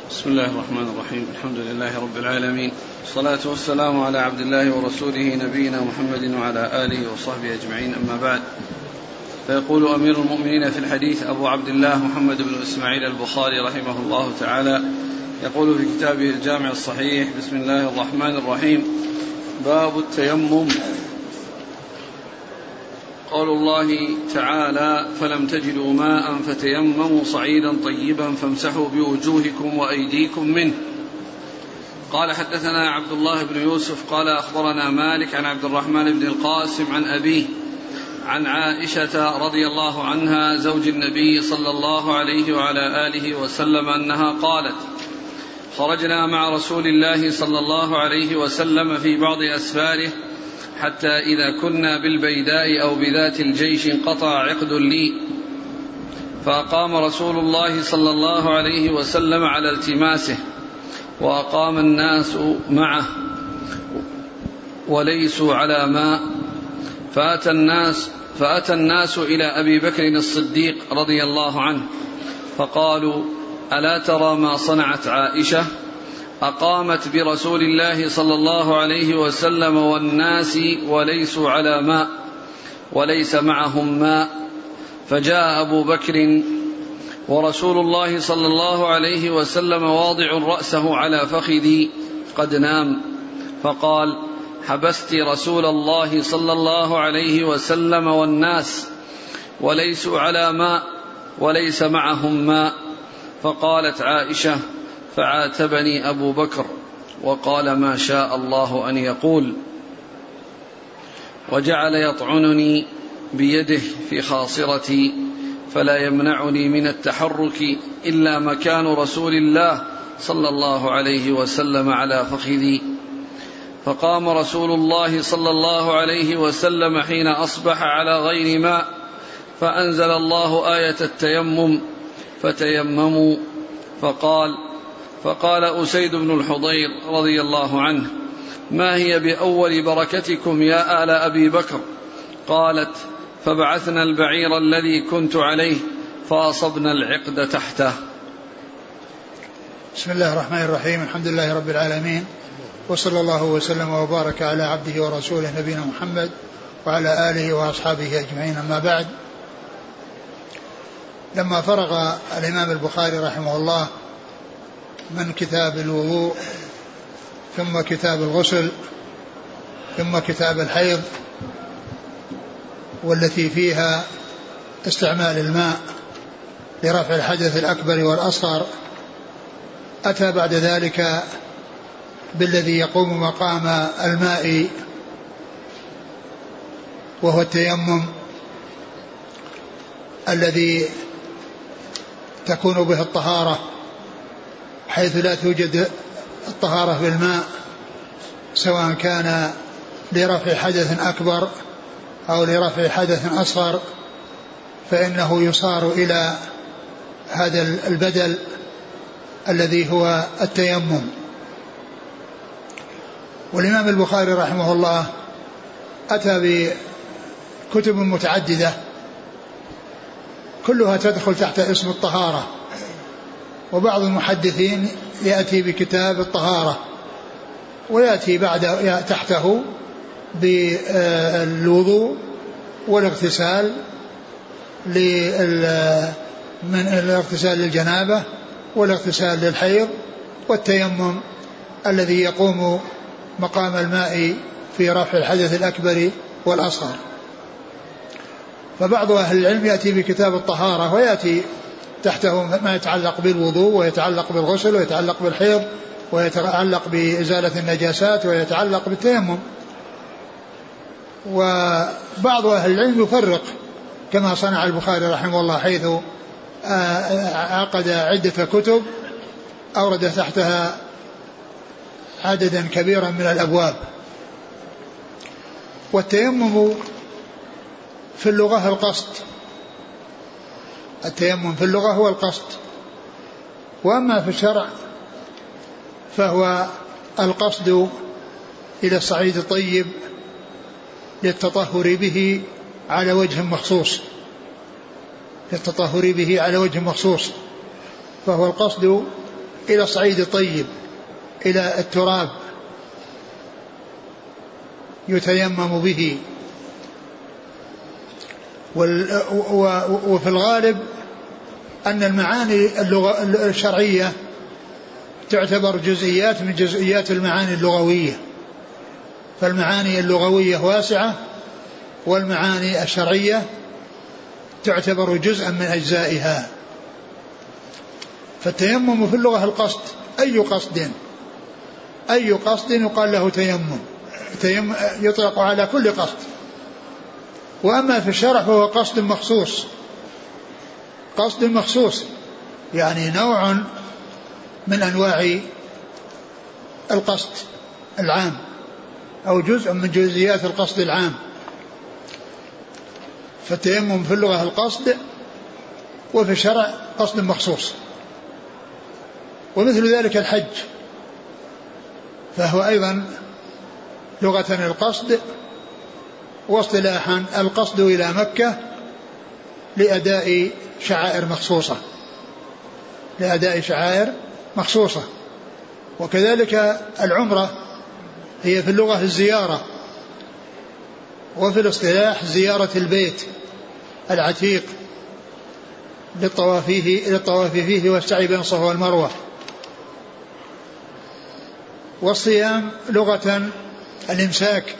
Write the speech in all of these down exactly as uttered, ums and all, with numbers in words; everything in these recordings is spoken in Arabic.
بسم الله الرحمن الرحيم. الحمد لله رب العالمين، والصلاة والسلام على عبد الله ورسوله نبينا محمد وعلى آله وصحبه أجمعين، أما بعد. فيقول أمير المؤمنين في الحديث أبو عبد الله محمد بن إسماعيل البخاري رحمه الله تعالى، يقول في كتابه الجامع الصحيح: بسم الله الرحمن الرحيم. باب التيمم. قول الله تعالى: فلم تجدوا ماء فتيمموا صعيدا طيبا فامسحوا بوجوهكم وأيديكم منه. قال: حدثنا عبد الله بن يوسف قال: أخبرنا مالك عن عبد الرحمن بن القاسم عن أبيه عن عائشة رضي الله عنها زوج النبي صلى الله عليه وعلى آله وسلم أنها قالت: خرجنا مع رسول الله صلى الله عليه وسلم في بعض أسفاره حتى إذا كنا بالبيداء أو بذات الجيش انقطع عقد لي، فأقام رسول الله صلى الله عليه وسلم على التماسه، وأقام الناس معه وليسوا على ماء، فأتى الناس, فأتى الناس إلى أبي بكر الصديق رضي الله عنه فقالوا: ألا ترى ما صنعت عائشة؟ أقامت برسول الله صلى الله عليه وسلم والناس وليسوا على ماء وليس معهم ماء. فجاء أبو بكر ورسول الله صلى الله عليه وسلم واضع رأسه على فخذي قد نام، فقال: حبست رسول الله صلى الله عليه وسلم والناس وليسوا على ماء وليس معهم ماء. فقالت عائشة: فعاتبني أبو بكر وقال: ما شاء الله أن يقول، وجعل يطعنني بيده في خاصرتي فلا يمنعني من التحرك إلا مكان رسول الله صلى الله عليه وسلم على فخذي. فقام رسول الله صلى الله عليه وسلم حين أصبح على غير ماء، فأنزل الله آية التيمم فتيمموا. فقال فقال أسيد بن الحضير رضي الله عنه: ما هي بأول بركتكم يا آل أبي بكر؟ قالت: فبعثنا البعير الذي كنت عليه فأصبنا العقد تحته. بسم الله الرحمن الرحيم. الحمد لله رب العالمين، وصلى الله وسلم وبارك على عبده ورسوله نبينا محمد وعلى آله وأصحابه أجمعين، أما بعد. لما فرغ الإمام البخاري رحمه الله من كتاب الوضوء ثم كتاب الغسل ثم كتاب الحيض والتي فيها استعمال الماء لرفع الحدث الأكبر والأصغر، أتى بعد ذلك بالذي يقوم مقام الماء وهو التيمم، الذي تكون به الطهارة، حيث لا توجد الطهارة بالماء، سواء كان لرفع حدث أكبر أو لرفع حدث أصغر، فإنه يصار إلى هذا البدل الذي هو التيمم. والإمام البخاري رحمه الله أتى بكتب متعددة كلها تدخل تحت اسم الطهارة، وبعض المحدثين يأتي بكتاب الطهارة ويأتي بعد تحته بالوضوء والاغتسال من الاغتسال للجنابة والاغتسال للحيض والتيمم الذي يقوم مقام الماء في رفع الحدث الأكبر والأصغر. فبعض أهل العلم يأتي بكتاب الطهارة ويأتي تحته ما يتعلق بالوضوء ويتعلق بالغسل ويتعلق بالحيض ويتعلق بإزالة النجاسات ويتعلق بالتيمم. وبعض أهل العلم يفرق كما صنع البخاري رحمه الله، حيث عقد عدة كتب أورد تحتها عددا كبيرا من الأبواب. والتيمم في اللغة القصد، التيمم في اللغة هو القصد، وأما في الشرع فهو القصد إلى الصعيد الطيب للتطهر به على وجه مخصوص، للتطهر به على وجه مخصوص، فهو القصد إلى الصعيد الطيب، إلى التراب يتيمم به. وفي الغالب أن المعاني اللغة الشرعية تعتبر جزئيات من جزئيات المعاني اللغوية، فالمعاني اللغوية واسعة والمعاني الشرعية تعتبر جزءا من أجزائها. فالتيمم في اللغة القصد، أي قصد أي قصد يقال له تيمم، تيمم يطلق على كل قصد. وأما في الشرع فهو قصد مخصوص، قصد مخصوص يعني نوع من أنواع القصد العام أو جزء من جزئيات القصد العام. فالتيمم في اللغة القصد، وفي الشرع قصد مخصوص. ومثل ذلك الحج، فهو أيضا لغة القصد، واصطلاحا القصد إلى مكة لأداء شعائر مخصوصة، لأداء شعائر مخصوصة. وكذلك العمرة هي في اللغة الزيارة، وفي الاصطلاح زيارة البيت العتيق للطواف فيه, للطواف فيه والسعي بين الصفا والمروة. والصيام لغة الإمساك،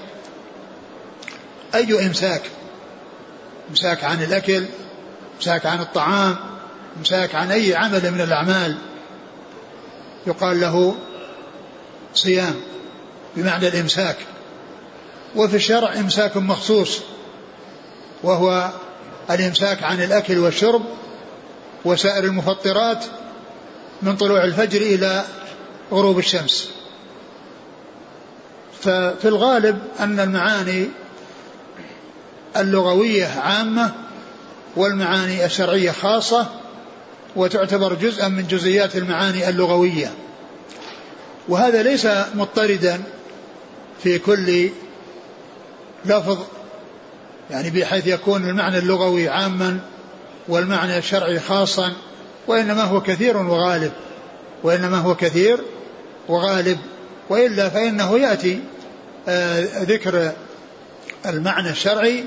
أي إمساك، إمساك عن الأكل، إمساك عن الطعام، إمساك عن أي عمل من الأعمال يقال له صيام بمعنى الإمساك. وفي الشرع إمساك مخصوص، وهو الإمساك عن الأكل والشرب وسائر المفطرات من طلوع الفجر إلى غروب الشمس. ففي الغالب أن المعاني اللغوية عامة والمعاني الشرعية خاصة، وتعتبر جزءا من جزئيات المعاني اللغوية. وهذا ليس مضطردا في كل لفظ، يعني بحيث يكون المعنى اللغوي عاما والمعنى الشرعي خاصا، وإنما هو كثير وغالب، وإنما هو كثير وغالب. وإلا فإنه يأتي آه ذكر المعنى الشرعي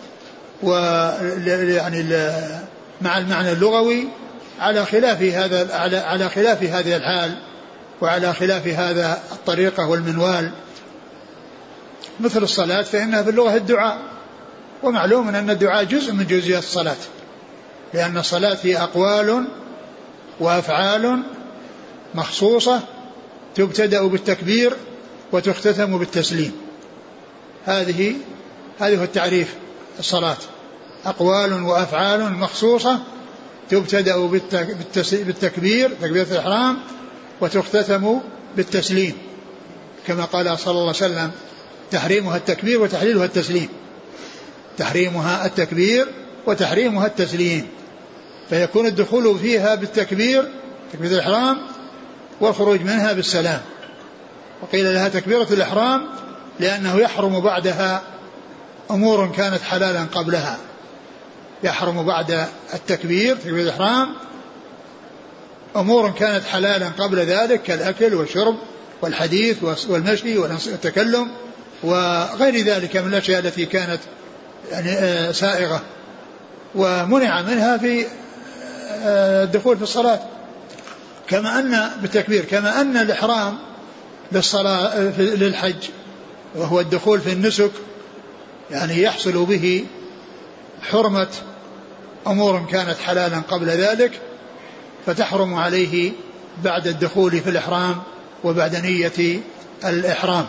ويعني مع المعنى اللغوي على خلاف هذا على على خلاف هذه الحال وعلى خلاف هذا الطريقة والمنوال. مثل الصلاة فإنها في اللغة الدعاء، ومعلوم أن الدعاء جزء من جزئيات الصلاة، لأن الصلاة هي أقوال وأفعال مخصوصة تبتدأ بالتكبير وتختتم بالتسليم. هذه هذه هو التعريف. الصلاة أقوال وأفعال مخصوصة تبتدأ بالتكبير تكبيرة الإحرام وتختتم بالتسليم، كما قال صلى الله عليه وسلم: تحريمها التكبير وتحليلها التسليم، تحريمها التكبير وتحريمها التسليم. فيكون الدخول فيها بالتكبير تكبيرة الإحرام والخروج منها بالسلام. وقيل لها تكبيرة الإحرام لأنه يحرم بعدها أمور كانت حلالا قبلها، يحرم بعد التكبير تكبيرة الإحرام أمور كانت حلالا قبل ذلك كالأكل والشرب والحديث والمشي والتكلم وغير ذلك من الأشياء التي كانت يعني سائغة، ومنع منها في الدخول في الصلاة. كما أن بالتكبير كما أن الإحرام للصلاة للحج وهو الدخول في النسك يعني يحصل به حرمة أمور كانت حلالا قبل ذلك، فتحرم عليه بعد الدخول في الإحرام وبعد نية الإحرام.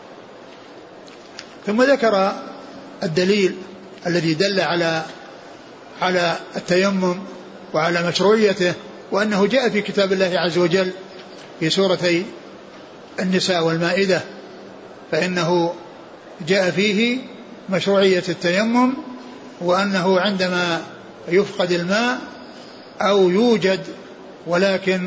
ثم ذكر الدليل الذي دل على على التيمم وعلى مشروعيته، وأنه جاء في كتاب الله عز وجل في سورتي النساء والمائدة، فإنه جاء فيه مشروعية التيمم، وأنه عندما يفقد الماء أو يوجد ولكن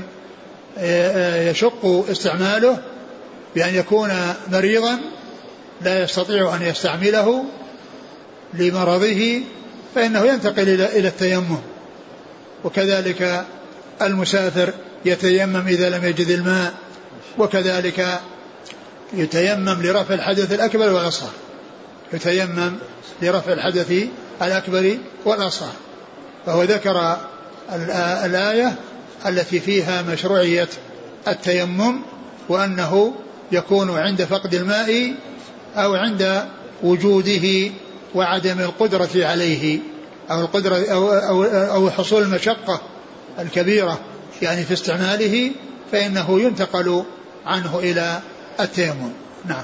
يشق استعماله بأن يكون مريضا لا يستطيع أن يستعمله لمرضه فإنه ينتقل إلى التيمم. وكذلك المسافر يتيمم إذا لم يجد الماء، وكذلك يتيمم لرفع الحدث الأكبر والأصغر، يتيمم لرفع الحدث الأكبر والأصغر. فهو ذكر الآية التي فيها مشروعية التيمم، وأنه يكون عند فقد الماء أو عند وجوده وعدم القدرة عليه، أو القدرة أو, أو, أو حصول المشقة الكبيرة يعني في استعماله، فإنه ينتقل عنه إلى التيمم. نعم.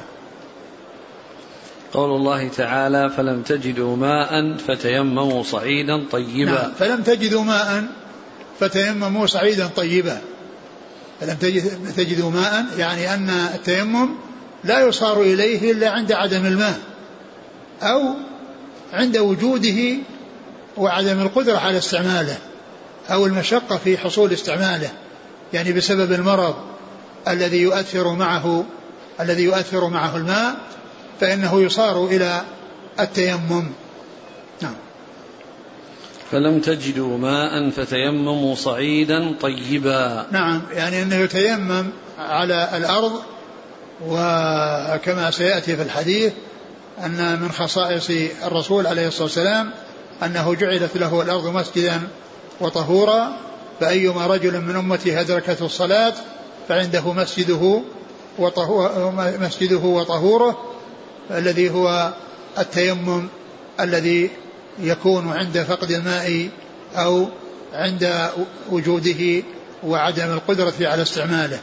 قول الله تعالى فلم تجدوا ماء فتيمموا صعيدا طيبا. نعم. فلم تجدوا ماء فتيمموا صعيدا طيبا. فلم تجدوا ماء يعني أن التيمم لا يصار إليه إلا عند عدم الماء أو عند وجوده وعدم القدرة على استعماله أو المشقة في حصول استعماله، يعني بسبب المرض الذي يؤثر معه الذي يؤثر معه الماء، فإنه يصار إلى التيمم. نعم. فلم تجدوا ماء فتيمموا صعيدا طيبا. نعم، يعني أنه يتيمم على الأرض، وكما سيأتي في الحديث أن من خصائص الرسول عليه الصلاة والسلام أنه جعلت له الأرض مسجدا وطهورا، فأيما رجل من أمتي أدركته الصلاة فعنده مسجده مسجده وطهوره، الذي هو التيمم الذي يكون عند فقد الماء أو عند وجوده وعدم القدرة على استعماله.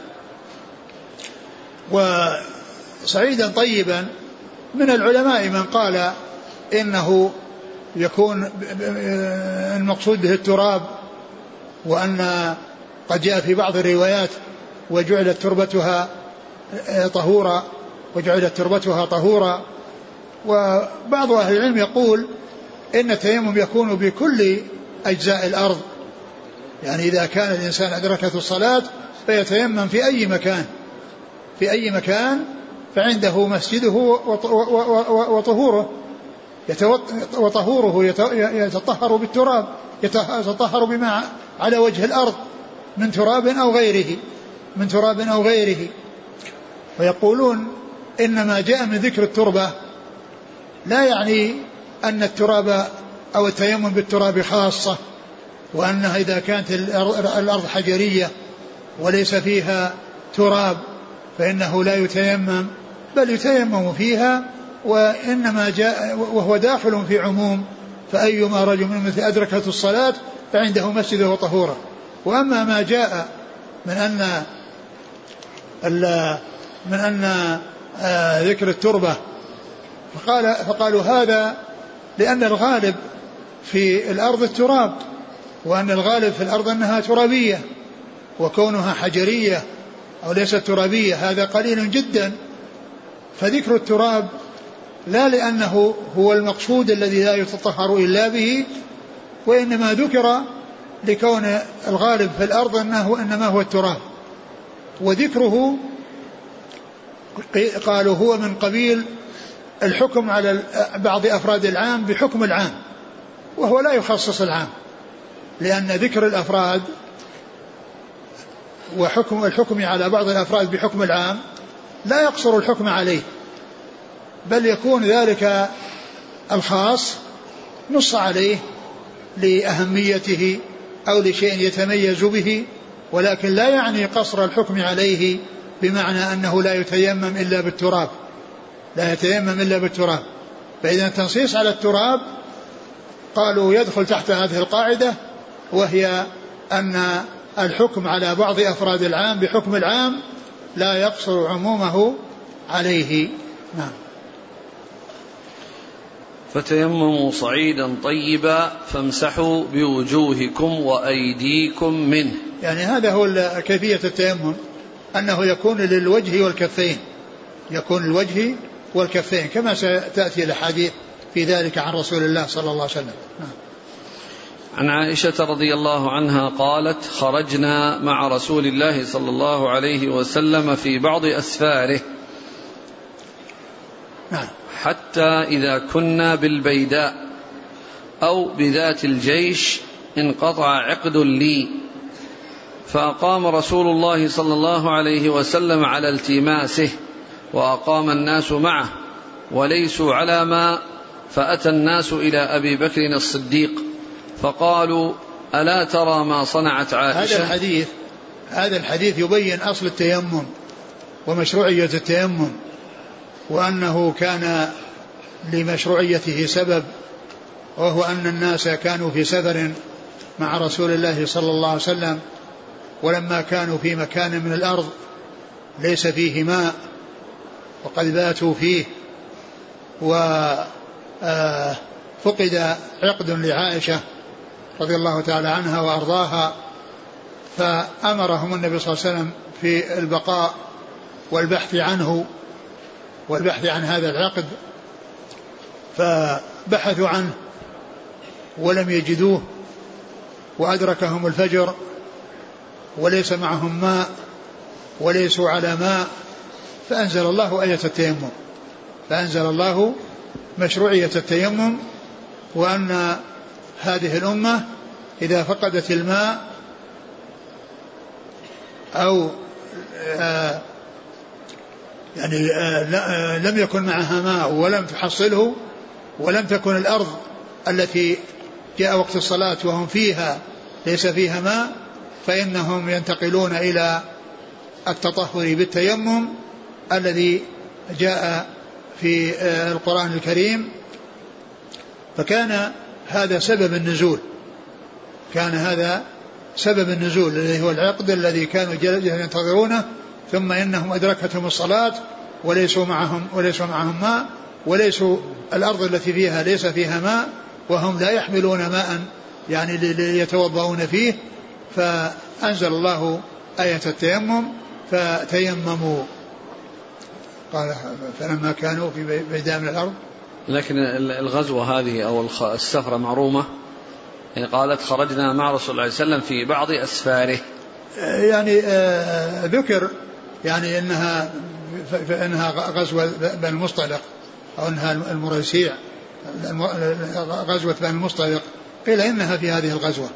وصعيدا طيبا من العلماء من قال إنه يكون المقصود به التراب، وأن قد جاء في بعض الروايات وجعلت تربتها طهورا وجعلت تربتها طهورا. وبعض أهل العلم يقول إن التيمم يكون بكل أجزاء الأرض، يعني إذا كان الإنسان أدركته الصلاة فيتيمم في أي مكان في أي مكان فعنده مسجده وطهوره وطهوره يتطهر بالتراب، يتطهر بما على وجه الأرض من تراب أو غيره من تراب أو غيره. ويقولون إنما جاء من ذكر التربة لا يعني أن التراب أو التيمم بالتراب خاصة، وأنها إذا كانت الأرض حجرية وليس فيها تراب فإنه لا يتيمم، بل يتيمم فيها، وإنما جاء وهو داخل في عموم فأيما رجل مثل أدركته الصلاة فعنده مسجده وطهوره. وأما ما جاء من أن من أن ذكر التربة فقال فقالوا هذا لأن الغالب في الأرض التراب، وأن الغالب في الأرض أنها ترابية، وكونها حجرية أو ليست ترابية هذا قليل جدا. فذكر التراب لا لأنه هو المقصود الذي لا يتطهر إلا به، وإنما ذكر لكون الغالب في الأرض أنه إنما هو التراب. وذكره قالوا هو من قبيل الحكم على بعض أفراد العام بحكم العام، وهو لا يخصص العام، لأن ذكر الأفراد وحكم الحكم على بعض الأفراد بحكم العام لا يقصر الحكم عليه، بل يكون ذلك الخاص نص عليه لأهميته أو لشيء يتميز به، ولكن لا يعني قصر الحكم عليه بمعنى أنه لا يتيمم إلا بالتراب لا يتيمم إلا بالتراب. فإذا التنصيص على التراب قالوا يدخل تحت هذه القاعدة، وهي أن الحكم على بعض أفراد العام بحكم العام لا يقصر عمومه عليه. نعم. فتيمموا صعيدا طيبا فامسحوا بوجوهكم وأيديكم منه. يعني هذا هو كيفية التيمم، أنه يكون للوجه والكفين يكون الوجه والكفين كما ستأتي الأحاديث في ذلك عن رسول الله صلى الله عليه وسلم. نعم. عن عائشة رضي الله عنها قالت خرجنا مع رسول الله صلى الله عليه وسلم في بعض أسفاره نعم. حتى إذا كنا بالبيداء أو بذات الجيش انقطع عقد لي فأقام رسول الله صلى الله عليه وسلم على التماسه وأقام الناس معه وليسوا على ماء، فأتى الناس إلى أبي بكر الصديق فقالوا ألا ترى ما صنعت عائشة. هذا الحديث هذا الحديث يبين أصل التيمم ومشروعية التيمم، وأنه كان لمشروعيته سبب، وهو أن الناس كانوا في سفر مع رسول الله صلى الله عليه وسلم، ولما كانوا في مكان من الأرض ليس فيه ماء وقد باتوا فيه، وفقد عقد لعائشة رضي الله تعالى عنها وأرضاها، فأمرهم النبي صلى الله عليه وسلم في البقاء والبحث عنه والبحث عن هذا العقد، فبحثوا عنه ولم يجدوه، وأدركهم الفجر وليس معهم ماء وليسوا على ماء، فأنزل الله آية التيمم، فأنزل الله مشروعية التيمم، وأن هذه الأمة إذا فقدت الماء أو آه يعني آه لم يكن معها ماء ولم تحصله ولم تكن الأرض التي جاء وقت الصلاة وهم فيها ليس فيها ماء، فإنهم ينتقلون إلى التطهر بالتيمم الذي جاء في القرآن الكريم. فكان هذا سبب النزول، كان هذا سبب النزول الذي هو العقد الذي كانوا ينتظرونه، ثم إنهم أدركتهم الصلاة وليسوا معهم وليسوا معهم ماء، وليسوا الأرض التي فيها ليس فيها ماء، وهم لا يحملون ماء يعني ليتوضؤون فيه، فأنزل الله آية التيمم فتيمموا. قال فلما كانوا في بيداء من الأرض. لكن الغزوة هذه أو السفرة معرومة، يعني قالت خرجنا مع رسول الله صلى الله عليه وسلم في بعض أسفاره، يعني آه ذكر يعني إنها فإنها غزوة بني المصطلق أو إنها المريسيع غزوة بني المصطلق، قيل إنها في هذه الغزوة.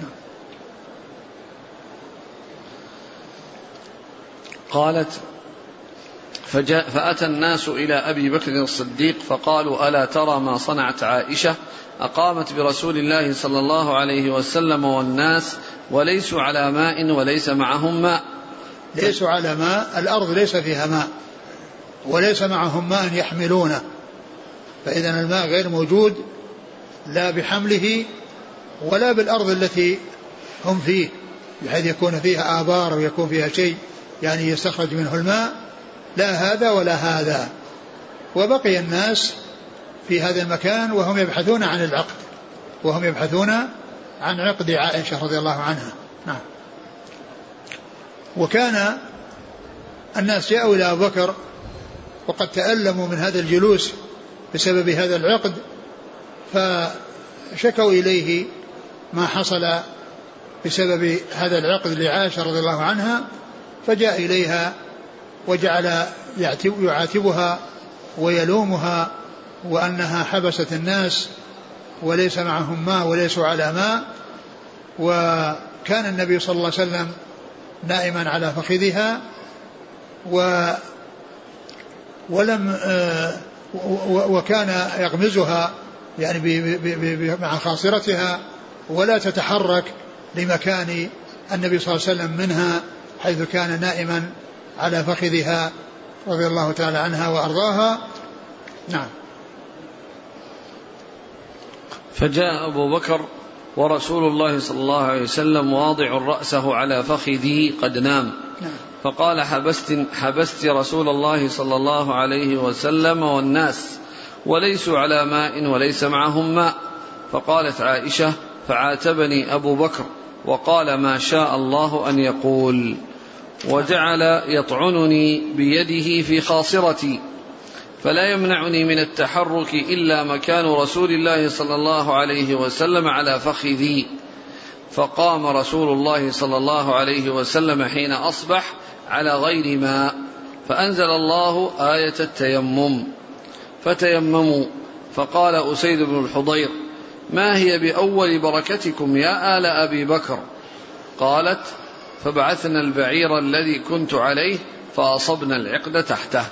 قالت فجاء فأتى الناس إلى أبي بكر الصديق فقالوا ألا ترى ما صنعت عائشة أقامت برسول الله صلى الله عليه وسلم والناس وليسوا على ماء وليس معهم ماء. ليسوا على ماء، الأرض ليس فيها ماء وليس معهم ماء يحملونه، فإذا الماء غير موجود لا بحمله ولا بالأرض التي هم فيه، بحيث يكون فيها آبار ويكون فيها شيء يعني يستخرج منه الماء، لا هذا ولا هذا. وبقي الناس في هذا المكان وهم يبحثون عن العقد، وهم يبحثون عن عقد عائشة رضي الله عنها. نعم. وكان الناس جاءوا إلى أبو بكر وقد تألموا من هذا الجلوس بسبب هذا العقد، فشكوا إليه ما حصل بسبب هذا العقد لعائشة رضي الله عنها، فجاء إليها وجعل يعاتبها ويلومها وأنها حبست الناس وليس معهم ماء وليسوا على ماء. وكان النبي صلى الله عليه وسلم نائما على فخذها و ولم وكان يغمزها يعني مع خاصرتها ولا تتحرك لمكان النبي صلى الله عليه وسلم منها، حيث كان نائما على فخذها رضي الله تعالى عنها وأرضاها. نعم. فجاء أبو بكر ورسول الله صلى الله عليه وسلم واضع رأسه على فخذه قد نام، نعم. فقال حبست, حبست رسول الله صلى الله عليه وسلم والناس وليسوا على ماء وليس معهم ماء. فقالت عائشة فعاتبني أبو بكر وقال ما شاء الله أن يقول، وجعل يطعنني بيده في خاصرتي فلا يمنعني من التحرك إلا مكان رسول الله صلى الله عليه وسلم على فخذي. فقام رسول الله صلى الله عليه وسلم حين أصبح على غير ماء، فأنزل الله آية التيمم فتيمموا. فقال أسيد بن الحضير ما هي بأول بركتكم يا آل أبي بكر؟ قالت فبعثنا البعير الذي كنت عليه فأصبنا العقد تحته.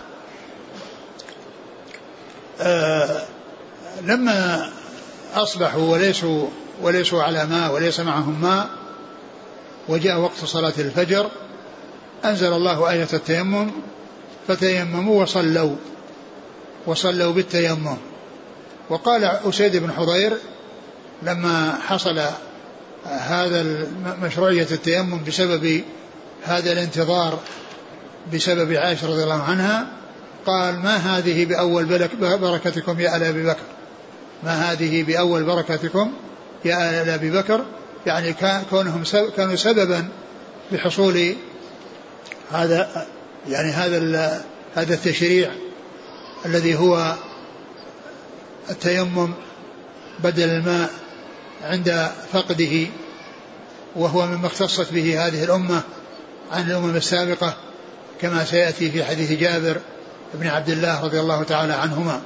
آه لما أصبحوا وليسوا, وليسوا على ماء وليس معهم ماء وجاء وقت صلاة الفجر أنزل الله آية التيمم فتيمموا وصلوا وصلوا بالتيمم. وقال أسيد بن حضير لما حصل هذا مشروعية التيمم بسبب هذا الانتظار بسبب عائشة رضي الله عنها قال ما هذه بأول بركتكم يا آل أبي بكر، ما هذه بأول بركتكم يا آل أبي بكر، يعني كونهم كانوا سببا بحصول هذا يعني هذا هذا التشريع الذي هو التيمم بدل الماء عند فقده، وهو مما اختصت به هذه الأمة عن الأمم السابقة كما سيأتي في حديث جابر بن عبد الله رضي الله تعالى عنهما.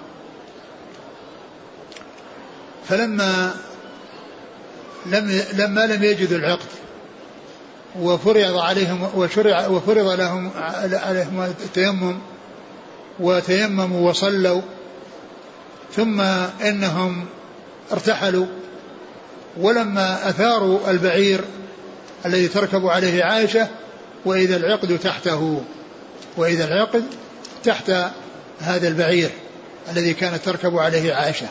فلما لم لما لم يجدوا العقد وفرض عليهم وشرع وفرض لهم عليهم التيمم وتيمموا وصلوا، ثم إنهم ارتحلوا، ولما أثاروا البعير الذي تركب عليه عائشة وإذا العقد تحته، وإذا العقد تحت هذا البعير الذي كانت تركب عليه عائشة.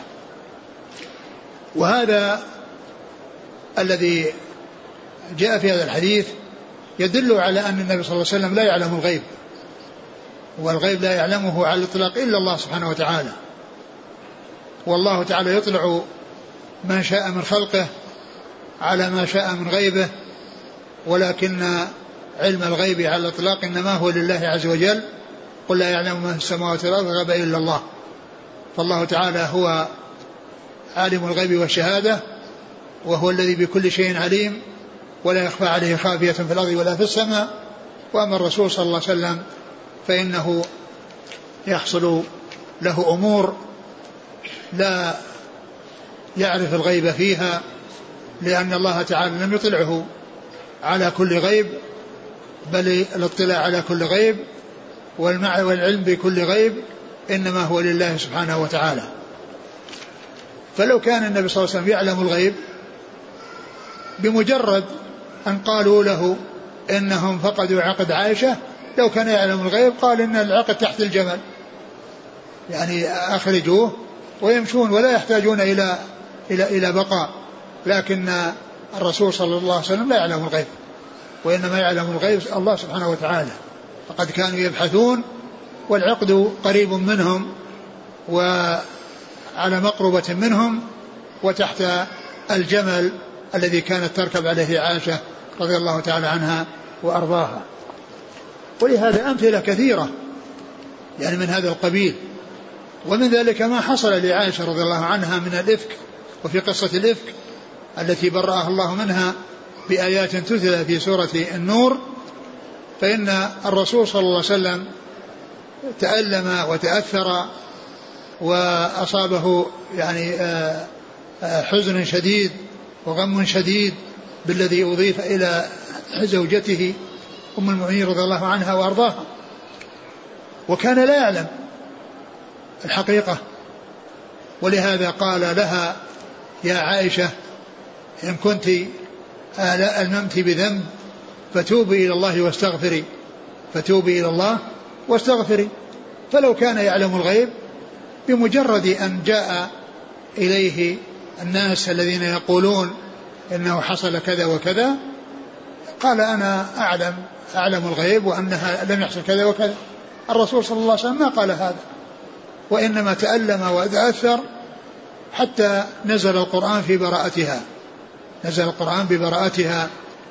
وهذا الذي جاء في هذا الحديث يدل على أن النبي صلى الله عليه وسلم لا يعلم الغيب، والغيب لا يعلمه على الإطلاق إلا الله سبحانه وتعالى، والله تعالى يطلع من شاء من خلقه على ما شاء من غيبه، ولكن علم الغيب على الإطلاق إنما هو لله عز وجل، قل لا يعلم من في السماوات والأرض الغيب إلا الله. فالله تعالى هو عالم الغيب والشهادة، وهو الذي بكل شيء عليم ولا يخفى عليه خافية في الأرض ولا في السماء. وأما الرسول صلى الله عليه وسلم فإنه يحصل له أمور لا يعرف الغيب فيها، لأن الله تعالى لم يطلعه على كل غيب، بل الاطلاع على كل غيب والعلم بكل غيب إنما هو لله سبحانه وتعالى. فلو كان النبي صلى الله عليه وسلم يعلم الغيب بمجرد أن قالوا له إنهم فقدوا عقد عائشة، لو كان يعلم الغيب قال إن العقد تحت الجمل، يعني أخرجوه ويمشون ولا يحتاجون إلى إلى إلى بقاء. لكن الرسول صلى الله عليه وسلم لا يعلم الغيب، وإنما يعلم الغيب الله سبحانه وتعالى. فقد كانوا يبحثون والعقد قريب منهم وعلى مقربة منهم وتحت الجمل الذي كانت تركب عليه عائشة رضي الله تعالى عنها وأرضاها. ولهذا أمثلة كثيرة يعني من هذا القبيل. ومن ذلك ما حصل لعائشة رضي الله عنها من الإفك، وفي قصة الإفك التي برأها الله منها بآيات تتلى في سورة النور، فإن الرسول صلى الله عليه وسلم تألم وتأثر وأصابه يعني حزن شديد وغم شديد بالذي أضيف إلى زوجته أم المؤمنين رضي الله عنها وأرضاها، وكان لا يعلم الحقيقة. ولهذا قال لها يا عائشة إن كنت ألممت بذنب فتوبي إلى الله واستغفري، فتوبي إلى الله واستغفري. فلو كان يعلم الغيب بمجرد أن جاء إليه الناس الذين يقولون إنه حصل كذا وكذا قال أنا أعلم أعلم الغيب وأنها لم يحصل كذا وكذا. الرسول صلى الله عليه وسلم ما قال هذا، وإنما تألم وتأثر حتى نزل القرآن في براءتها، نزل القرآن ببراءتها،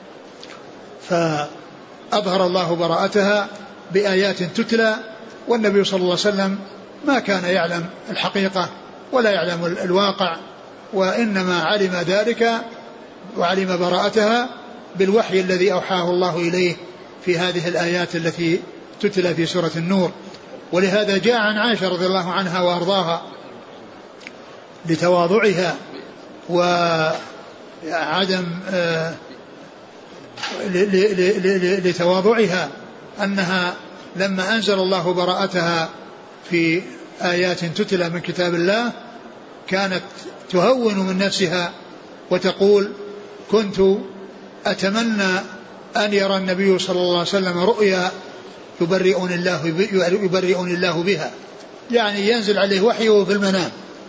فأظهر الله براءتها بآيات تتلى. والنبي صلى الله عليه وسلم ما كان يعلم الحقيقة ولا يعلم الواقع، وإنما علم ذلك وعلم براءتها بالوحي الذي أوحاه الله إليه في هذه الآيات التي تتلى في سورة النور. ولهذا جاء عن عائشة رضي الله عنها وأرضاها لتواضعها وعدم لتواضعها أنها لما أنزل الله براءتها في آيات تتلى من كتاب الله كانت تهون من نفسها وتقول كنت أتمنى أن يرى النبي صلى الله عليه وسلم رؤيا يبرئني الله, يبرئني الله بها، يعني ينزل عليه وحيه في المنام،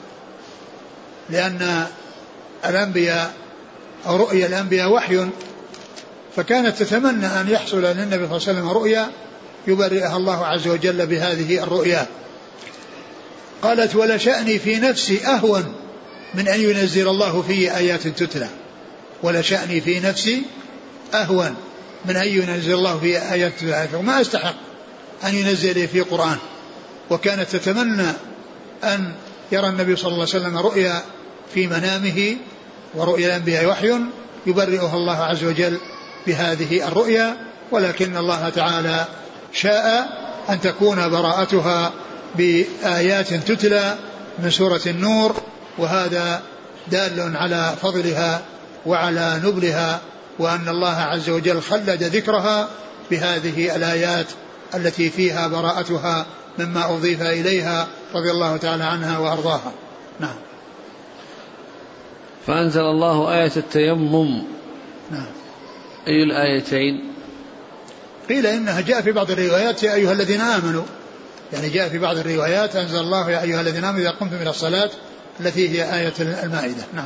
لأن الأنبياء أو رؤيا الأنبياء وحي، فكانت تتمنى أن يحصل للنبي صلى الله عليه وسلم رؤيا يبرئها الله عز وجل بهذه الرؤيا. قالت ولشأني في نفسي أهون من أن ينزل الله في آيات تتلى، ولشأني في نفسي أهون من أن ينزل الله في آيات تتلى، وما أستحق أن ينزل في قرآن. وكانت تتمنى أن يرى النبي صلى الله عليه وسلم رؤيا في منامه، ورؤيا الأنبياء وحي يبرئها الله عز وجل بهذه الرؤيا، ولكن الله تعالى شاء أن تكون براءتها بآيات تتلى من سورة النور، وهذا دال على فضلها وعلى نبلها، وأن الله عز وجل خلد ذكرها بهذه الآيات التي فيها براءتها مما أضيف إليها رضي الله تعالى عنها وأرضاها. نعم. فأنزل الله آية التيمم. نعم. أي الآيتين؟ قيل إنها جاء في بعض الروايات يا أيها الذين آمنوا، يعني جاء في بعض الروايات أنزل الله يا أيها الذين آمنوا إذا قمتم إلى الصلاة، التي هي آية المائدة. نعم.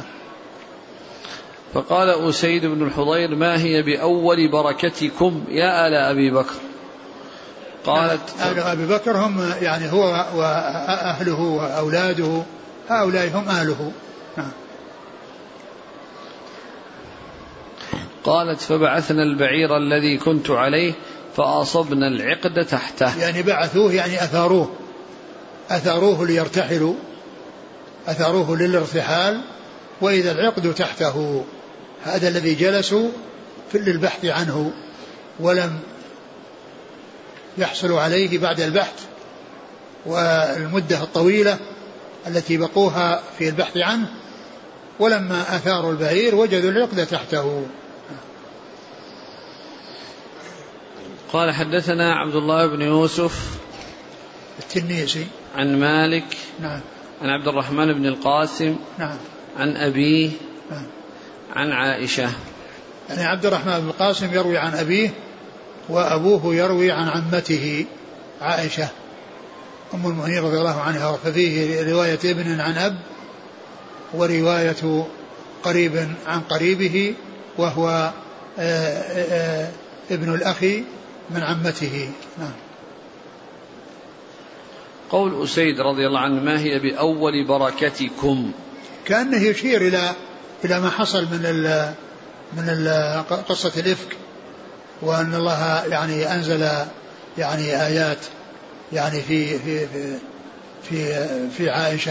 فقال أسيد بن الحضير ما هي بأول بركتكم يا آل أبي بكر؟ قالت آل أبي بكر هم يعني هو وأهله وأولاده، هؤلاء هم أهله. نعم. قالت فبعثنا البعير الذي كنت عليه فأصبنا العقد تحته. يعني بعثوه يعني أثاروه أثاروه ليرتحلوا، أثاروه للارتحال، وإذا العقد تحته، هذا الذي جلسوا في للبحث عنه ولم يحصلوا عليه بعد البحث والمدة الطويلة التي بقوها في البحث عنه، ولما أثاروا البعير وجدوا العقد تحته. قال حدثنا عبد الله بن يوسف التنيسي عن مالك. نعم. عن عبد الرحمن بن القاسم. نعم. عن أبيه. نعم. عن عائشة. يعني عبد الرحمن بن القاسم يروي عن أبيه، وأبوه يروي عن عمته عائشة أم المؤمنين رضي الله عنها، ففيه رواية ابن عن أب ورواية قريب عن قريبه، وهو آآ آآ ابن الأخ من عمته. نعم. قول أسيد رضي الله عنه ما هي بأول بركتكم، كأنه يشير إلى إلى ما حصل من ال من ال قصة الإفك، وأن الله يعني أنزل يعني آيات يعني في في في في, في عائشة.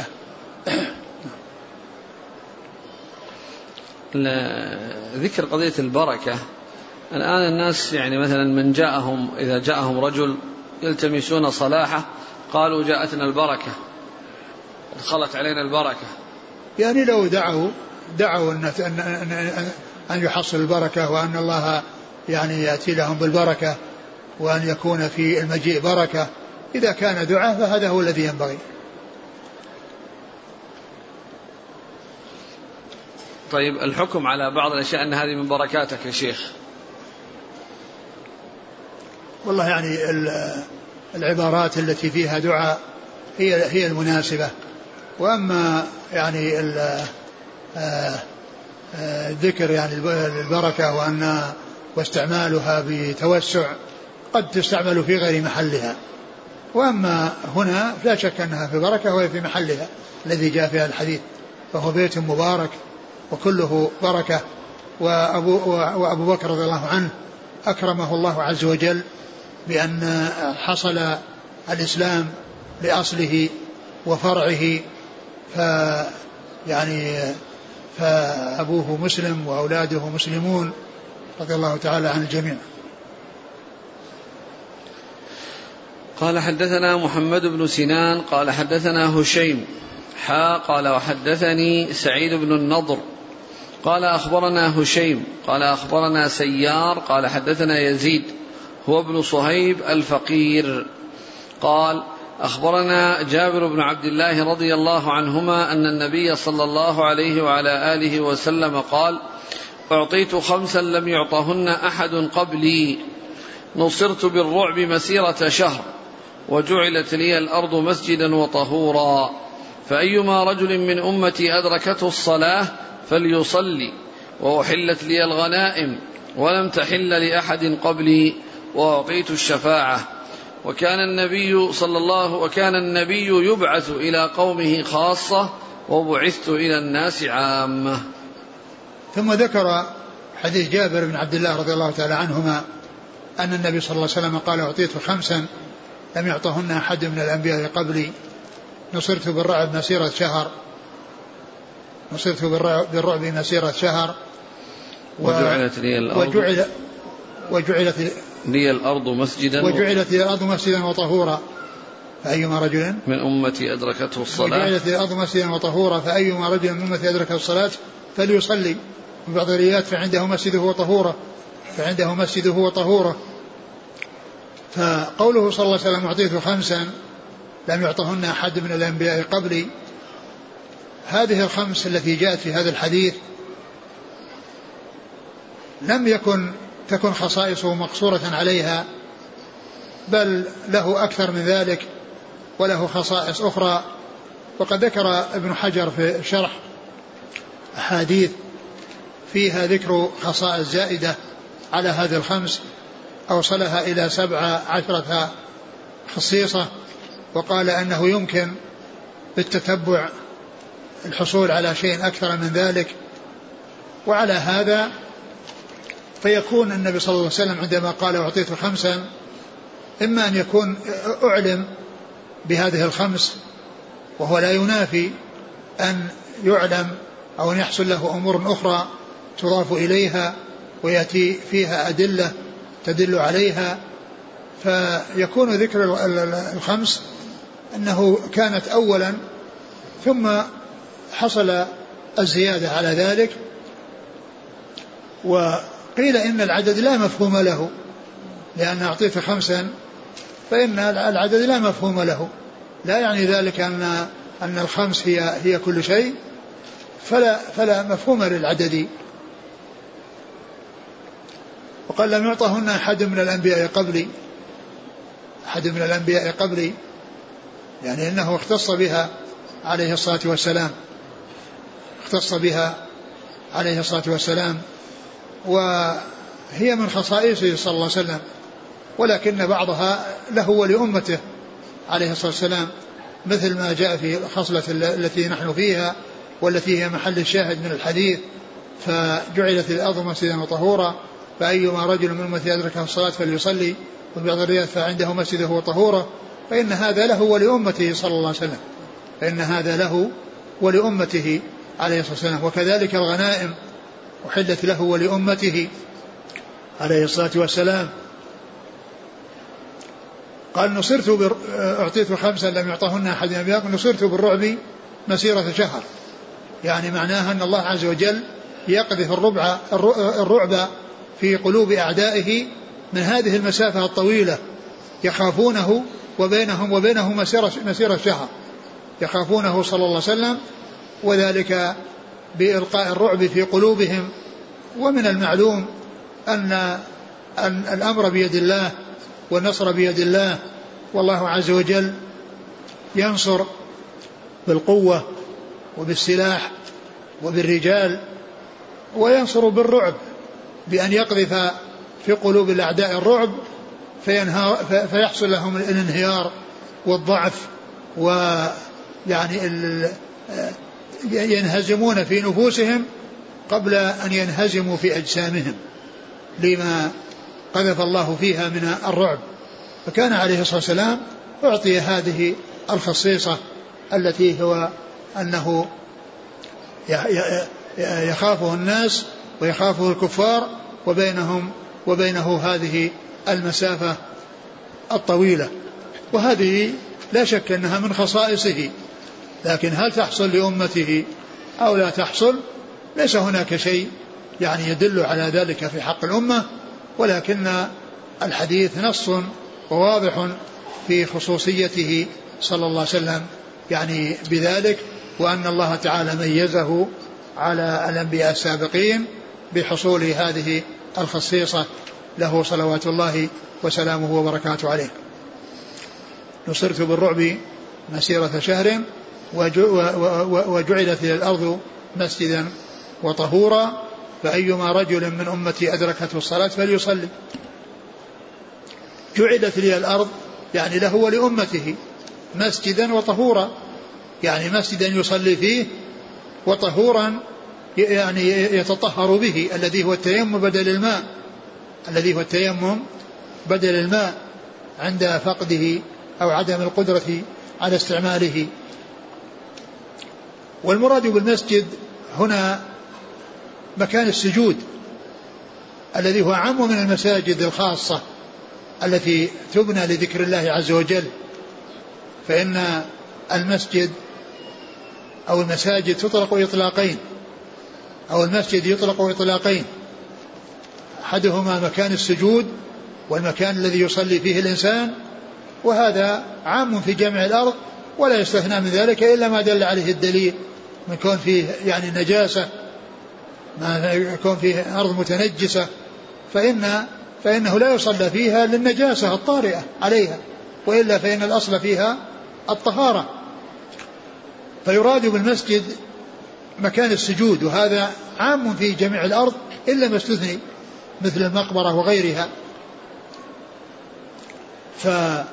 ذكر قضية البركة. الآن الناس يعني مثلا من جاءهم إذا جاءهم رجل يلتمسون صلاحه قالوا جاءتنا البركة، دخلت علينا البركة، يعني لو دعوا دعوا أن أن أن يحصل البركة، وأن الله يعني يأتي لهم بالبركة، وأن يكون في المجيء بركة، إذا كان دعاء فهذا هو الذي ينبغي. طيب الحكم على بعض الأشياء أن هذه من بركاتك يا شيخ؟ والله يعني العبارات التي فيها دعاء هي هي المناسبة، وأما يعني الذكر يعني البركة وأن واستعمالها بتوسع قد تستعمل في غير محلها، وأما هنا لا شك أنها في بركة وهي في محلها الذي جاء فيها الحديث، فهو بيت مبارك وكله بركة. وأبو, وأبو بكر رضي الله عنه أكرمه الله عز وجل بأن حصل الإسلام لأصله وفرعه، فيعني فأبوه مسلم وأولاده مسلمون رضي الله تعالى عن الجميع. قال حدثنا محمد بن سنان قال حدثنا هشيم حا قال وحدثني سعيد بن النضر قال أخبرنا هشيم قال أخبرنا سيار قال حدثنا يزيد هو ابن صهيب الفقير قال أخبرنا جابر بن عبد الله رضي الله عنهما أن النبي صلى الله عليه وعلى آله وسلم قال أعطيت خمسا لم يعطهن أحد قبلي نصرت بالرعب مسيرة شهر وجعلت لي الأرض مسجدا وطهورا فأيما رجل من أمتي أدركته الصلاة فليصلي وأحلت لي الغنائم ولم تحل لأحد قبلي وأعطيت الشفاعة وكان النبي صلى الله وكان النبي يبعث إلى قومه خاصة وبعثت إلى الناس عامة. ثم ذكر حديث جابر بن عبد الله رضي الله تعالى عنهما أن النبي صلى الله عليه وسلم قال أعطيت خمسا لم يعطهن أحد من الأنبياء قبلي نصرت بالرعب مسيرة شهر نصرت بالرعب مسيرة شهر و وجعلت لي الأرض وجعل وجعلت لي الأرض مسجدا وجعلت لي الأرض مسجدا وطهورا فأيما رجل من أمتي أدركته الصلاة وجعلت لي الأرض مسجدا وطهورا فأيما رجل من أمتي أدركته الصلاة فليصلي. في بعض الروايات فعنده مسجده وطهوره فعنده مسجده وطهوره. فقوله صلى الله عليه وسلم أعطيت خمسا لم يعطهن أحد من الأنبياء قبلي، هذه الخمس التي جاءت في هذا الحديث لم يكن تكن خصائصه مقصورة عليها، بل له أكثر من ذلك وله خصائص أخرى. وقد ذكر ابن حجر في شرح أحاديث فيها ذكر خصائص زائدة على هذه الخمس أوصلها إلى سبع عشرة خصيصة، وقال أنه يمكن بالتتبع الحصول على شيء أكثر من ذلك. وعلى هذا فيكون النبي صلى الله عليه وسلم عندما قال أعطيت خمسا إما أن يكون أعلم بهذه الخمس وهو لا ينافي أن يعلم أو أن يحصل له أمور أخرى تضاف إليها ويأتي فيها أدلة تدل عليها، فيكون ذكر الخمس أنه كانت أولا ثم حصل الزيادة على ذلك. وقيل إن العدد لا مفهوم له، لأن أعطيت خمسا فإن العدد لا مفهوم له، لا يعني ذلك أن أن الخمس هي هي كل شيء، فلا فلا مفهوم للعدد. وقال لم يعطهن أحد من الأنبياء قبلي، أحد من الأنبياء قبلي يعني أنه اختص بها عليه الصلاة والسلام، اختص بها عليه الصلاة والسلام، وهي من خصائصه صلى الله عليه وسلم، ولكن بعضها له ولأمته عليه الصلاة والسلام، مثل ما جاء في الخصلة التي نحن فيها والتي هي محل الشاهد من الحديث، فجعلت الأرض مسجدا وطهورا فأيما رجل من أمتي أدركه الصلاة فليصلي، وفي بعض الروايات فعنده مسجده وطهورا، فإن هذا له ولأمته صلى الله عليه وسلم، فإن هذا له ولأمته عليه الصلاة والسلام. وكذلك الغنائم أحلت له ولأمته عليه الصلاة والسلام. قال نصرت بر... أعطيت خمسا لم يعطهن أحد من الأنبياء نصرت بالرعب مسيرة شهر، يعني معناها أن الله عز وجل يقذف الربع الرعب في قلوب أعدائه من هذه المسافة الطويلة، يخافونه وبينهم وبينه مسيرة, مسيرة شهر، يخافونه صلى الله عليه وسلم، وذلك بإلقاء الرعب في قلوبهم. ومن المعلوم أن, أن الأمر بيد الله والنصر بيد الله، والله عز وجل ينصر بالقوة وبالسلاح وبالرجال، وينصر بالرعب بأن يقذف في قلوب الأعداء الرعب فيحصل لهم الانهيار والضعف، ويعني ينهزمون في نفوسهم قبل أن ينهزموا في أجسامهم لما قذف الله فيها من الرعب. فكان عليه الصلاة والسلام أعطي هذه الخصيصة التي هو أنه يخافه الناس ويخافه الكفار، وبينهم وبينه هذه المسافة الطويلة. وهذه لا شك أنها من خصائصه، لكن هل تحصل لأمته أو لا تحصل؟ ليس هناك شيء يعني يدل على ذلك في حق الأمة، ولكن الحديث نص وواضح في خصوصيته صلى الله عليه وسلم يعني بذلك، وأن الله تعالى ميزه على الأنبياء السابقين بحصول هذه الخصيصة له صلوات الله وسلامه وبركاته عليه. نصرت بالرعب مسيرة شهر وجعلت لي الأرض مسجدا وطهورا فأيما رجل من أمتي أدركته الصلاة فليصلي. جعلت لي الأرض يعني له ولأمته مسجدا وطهورا، يعني مسجدا يصلي فيه، وطهورا يعني يتطهر به الذي هو التيمم بدل الماء، الذي هو التيمم بدل الماء عند فقده أو عدم القدرة على استعماله. والمراد بالمسجد هنا مكان السجود الذي هو عام من المساجد الخاصة التي تبنى لذكر الله عز وجل، فإن المسجد أو المساجد تطلق إطلاقين، أو المسجد يطلق إطلاقين، أحدهما مكان السجود والمكان الذي يصلي فيه الإنسان، وهذا عام في جميع الأرض ولا يستثنى من ذلك إلا ما دل عليه الدليل من كون فيه يعني نجاسة، ما يكون فيه أرض متنجسة فإن فإنه لا يصلى فيها للنجاسة الطارئة عليها، وإلا فإن الأصل فيها الطهارة. فيراد بالمسجد مكان السجود، وهذا عام في جميع الأرض إلا ما استثني مثل المقبرة وغيرها. ف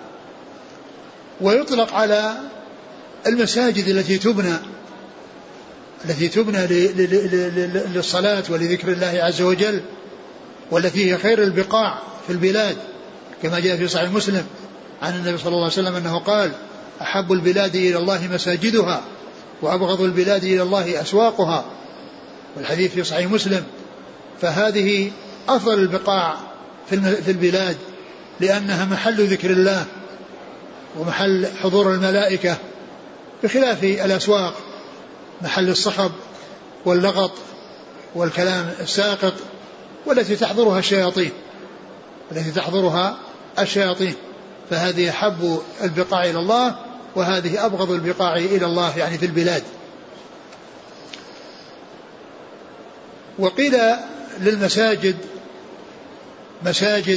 ويطلق على المساجد التي تبنى التي تبنى للصلاة ولذكر الله عز وجل، والتي هي خير البقاع في البلاد، كما جاء في صحيح مسلم عن النبي صلى الله عليه وسلم أنه قال: أحب البلاد إلى الله مساجدها وأبغض البلاد إلى الله أسواقها، والحديث في صحيح مسلم. فهذه أفضل البقاع في البلاد لأنها محل ذكر الله ومحل حضور الملائكة، بخلاف الأسواق محل الصخب واللغط والكلام الساقط والتي تحضرها الشياطين التي تحضرها الشياطين فهذه أحب البقاع إلى الله وهذه أبغض البقاع إلى الله يعني في البلاد. وقيل للمساجد مساجد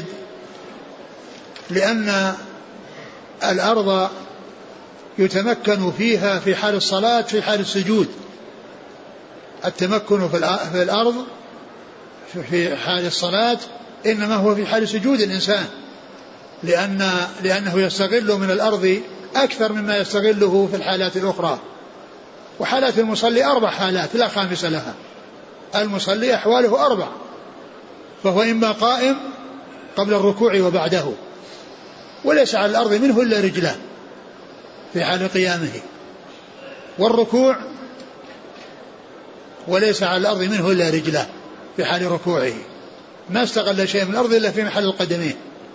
لأن الأرض يتمكن فيها في حال الصلاة في حال السجود. التمكن في الأرض في حال الصلاة إنما هو في حال سجود الإنسان، لأن لأنه يستغل من الأرض أكثر مما يستغله في الحالات الأخرى. وحالات المصلي أربع حالات لا خامس لها. المصلي أحواله أربع، فهو إما قائم قبل الركوع وبعده، وليس على الأرض منه إلا رجلان في حال قيامه، والركوع وليس على الأرض منه إلا رجلان في حال ركوعه، ما استغل شيء من الأرض إلا في محل القدمين.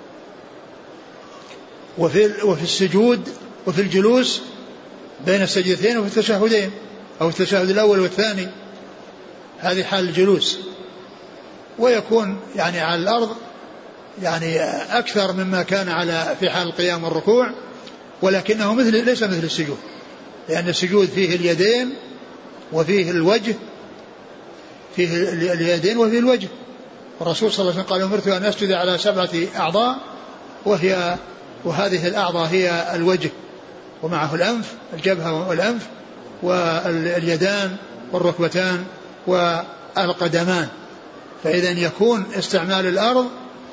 وفي, وفي السجود وفي الجلوس بين السجدتين وفي التشهدين أو التشهد الأول والثاني، هذه حال الجلوس. ويكون يعني على الأرض يعني أكثر مما كان على في حال القيام والركوع، ولكنه مثل ليس مثل السجود، لأن السجود فيه اليدين وفيه الوجه، فيه اليدين وفيه الوجه. والرسول صلى الله عليه وسلم قال: أمرت أن أسجد على سبعة أعضاء وهي وهذه الأعضاء هي الوجه ومعه الأنف، الجبهة والأنف واليدان والركبتان والقدمان. فإذا يكون استعمال الأرض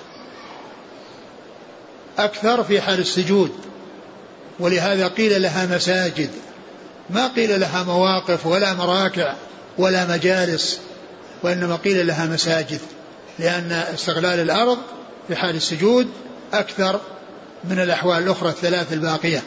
أكثر في حال السجود، ولهذا قيل لها مساجد، ما قيل لها مواقف ولا مراكع ولا مجالس، وإنما قيل لها مساجد، لأن استغلال الأرض في حال السجود أكثر من الأحوال الأخرى الثلاث الباقية.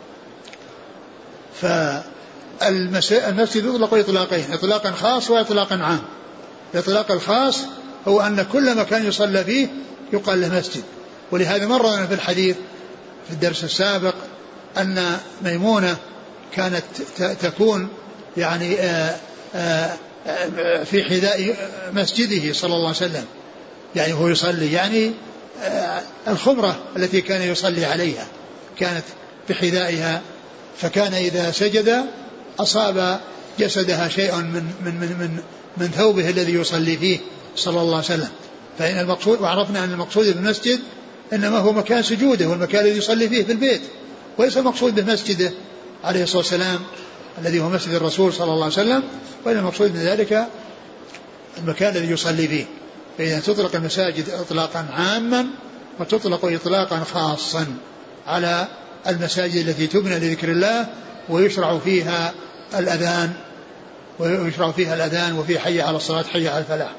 فالمسجد يطلق إطلاقين: إطلاقا خاص وإطلاقا عام. الإطلاق الخاص هو أن كل مكان يصلى فيه يقال له مسجد. ولهذا مرنا في الحديث في الدرس السابق أن ميمونة كانت تكون يعني آآ آآ في حذاء مسجده صلى الله عليه وسلم، يعني هو يصلي، يعني الخمرة التي كان يصلي عليها كانت بحذائها، فكان إذا سجد أصاب جسدها شيء من من من من, من ثوبه الذي يصلي فيه صلى الله عليه وسلم. فإن المقصود، وعرفنا أن المقصود بالمسجد إنما هو مكان سجوده والمكان الذي يصلي فيه في البيت، وليس المقصود بمسجده عليه الصلاة والسلام الذي هو مسجد الرسول صلى الله عليه وسلم، وإن المقصود من ذلك المكان الذي يصلي فيه. فإذا تطلق المساجد إطلاقا عاما وتطلق إطلاقا خاصا على المساجد التي تبنى لذكر الله ويشرع فيها الأذان ويشرع فيها الأذان وفي حي على الصلاة حي على الفلاح.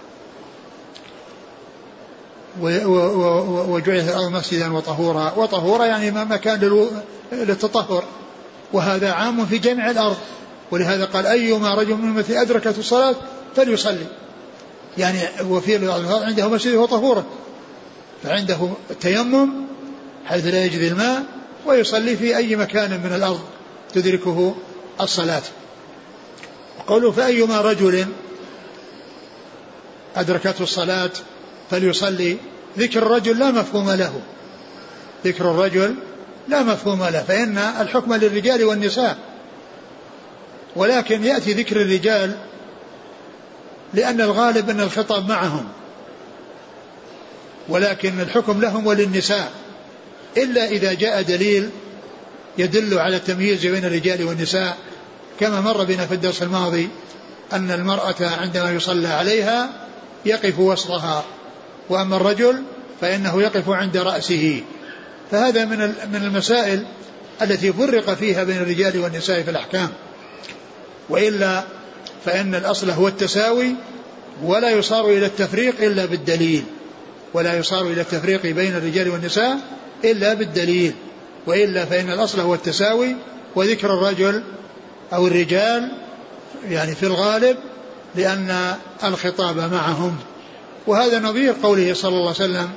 وجعلت الأرض مسجدا وطهورا، وطهورا يعني مكان للتطهر، وهذا عام في جميع الأرض. ولهذا قال أيما رجل من أمتي أدركت الصلاة فليصلي، يعني وفي عنده مسجد وطهورا، فعنده التيمم حيث لا يجري الماء، ويصلي في أي مكان من الأرض تدركه الصلاة. قولوا فأيما رجل أدركته الصلاة فليصلي، ذكر الرجل لا مفهوم له، ذكر الرجل لا مفهوم له، فإن الحكم للرجال والنساء، ولكن يأتي ذكر الرجال لأن الغالب أن الخطاب معهم، ولكن الحكم لهم وللنساء، إلا إذا جاء دليل يدل على التمييز بين الرجال والنساء، كما مر بنا في الدرس الماضي أن المرأة عندما يصلى عليها يقف وسطها، وأما الرجل فإنه يقف عند رأسه. فهذا من من المسائل التي فرق فيها بين الرجال والنساء في الأحكام، وإلا فإن الأصل هو التساوي، ولا يصار إلى التفريق إلا بالدليل، ولا يصار إلى التفريق بين الرجال والنساء إلا بالدليل، وإلا فإن الأصل هو التساوي، وذكر الرجل أو الرجال يعني في الغالب لأن الخطاب معهم. وهذا نظير قوله صلى الله عليه وسلم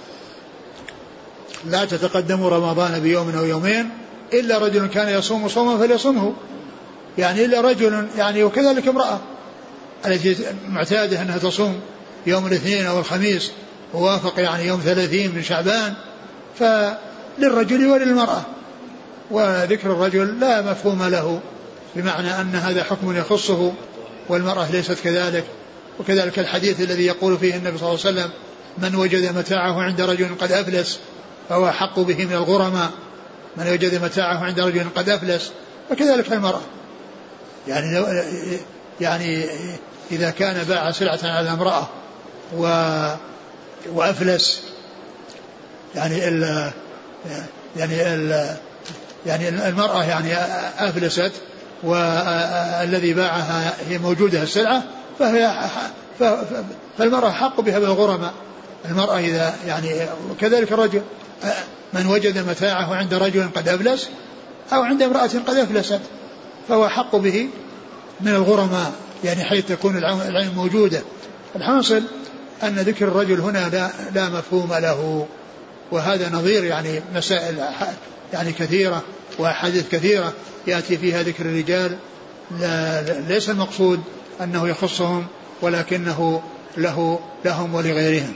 لا تتقدموا رمضان بيوم أو يومين إلا رجل كان يصوم صوما فليصومه، يعني إلا رجل، يعني وكذلك امرأة التي معتادة أنها تصوم يوم الاثنين أو الخميس ووافق يعني يوم ثلاثين من شعبان، فللرجل وللمرأة. وذكر الرجل لا مفهوم له، بمعنى أن هذا حكم يخصه والمرأة ليست كذلك. وكذلك الحديث الذي يقول فيه النبي صلى الله عليه وسلم من وجد متاعه عند رجل قد أفلس فهو حق به من الغرماء، من وجد متاعه عند رجل قد أفلس. وكذلك المرأة، يعني لو يعني إذا كان باع سلعة على امرأة و وأفلس، يعني ال يعني ال يعني المرأة يعني أفلست والذي باعها هي موجودة السلعة، فهي فالمرأة حق بها بالغرماء. المرأة إذا يعني وكذلك الرجل من وجد متاعه عند رجل قد أفلس أو عند امرأة قد أفلست فهو حق به من الغرماء، يعني حيث تكون العين موجودة. الحاصل أن ذكر الرجل هنا لا, لا مفهوم له، وهذا نظير يعني مسائل يعني كثيرة وأحاديث كثيرة يأتي فيها ذكر الرجال، لا ليس المقصود أنه يخصهم ولكنه له لهم ولغيرهم.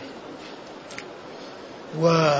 و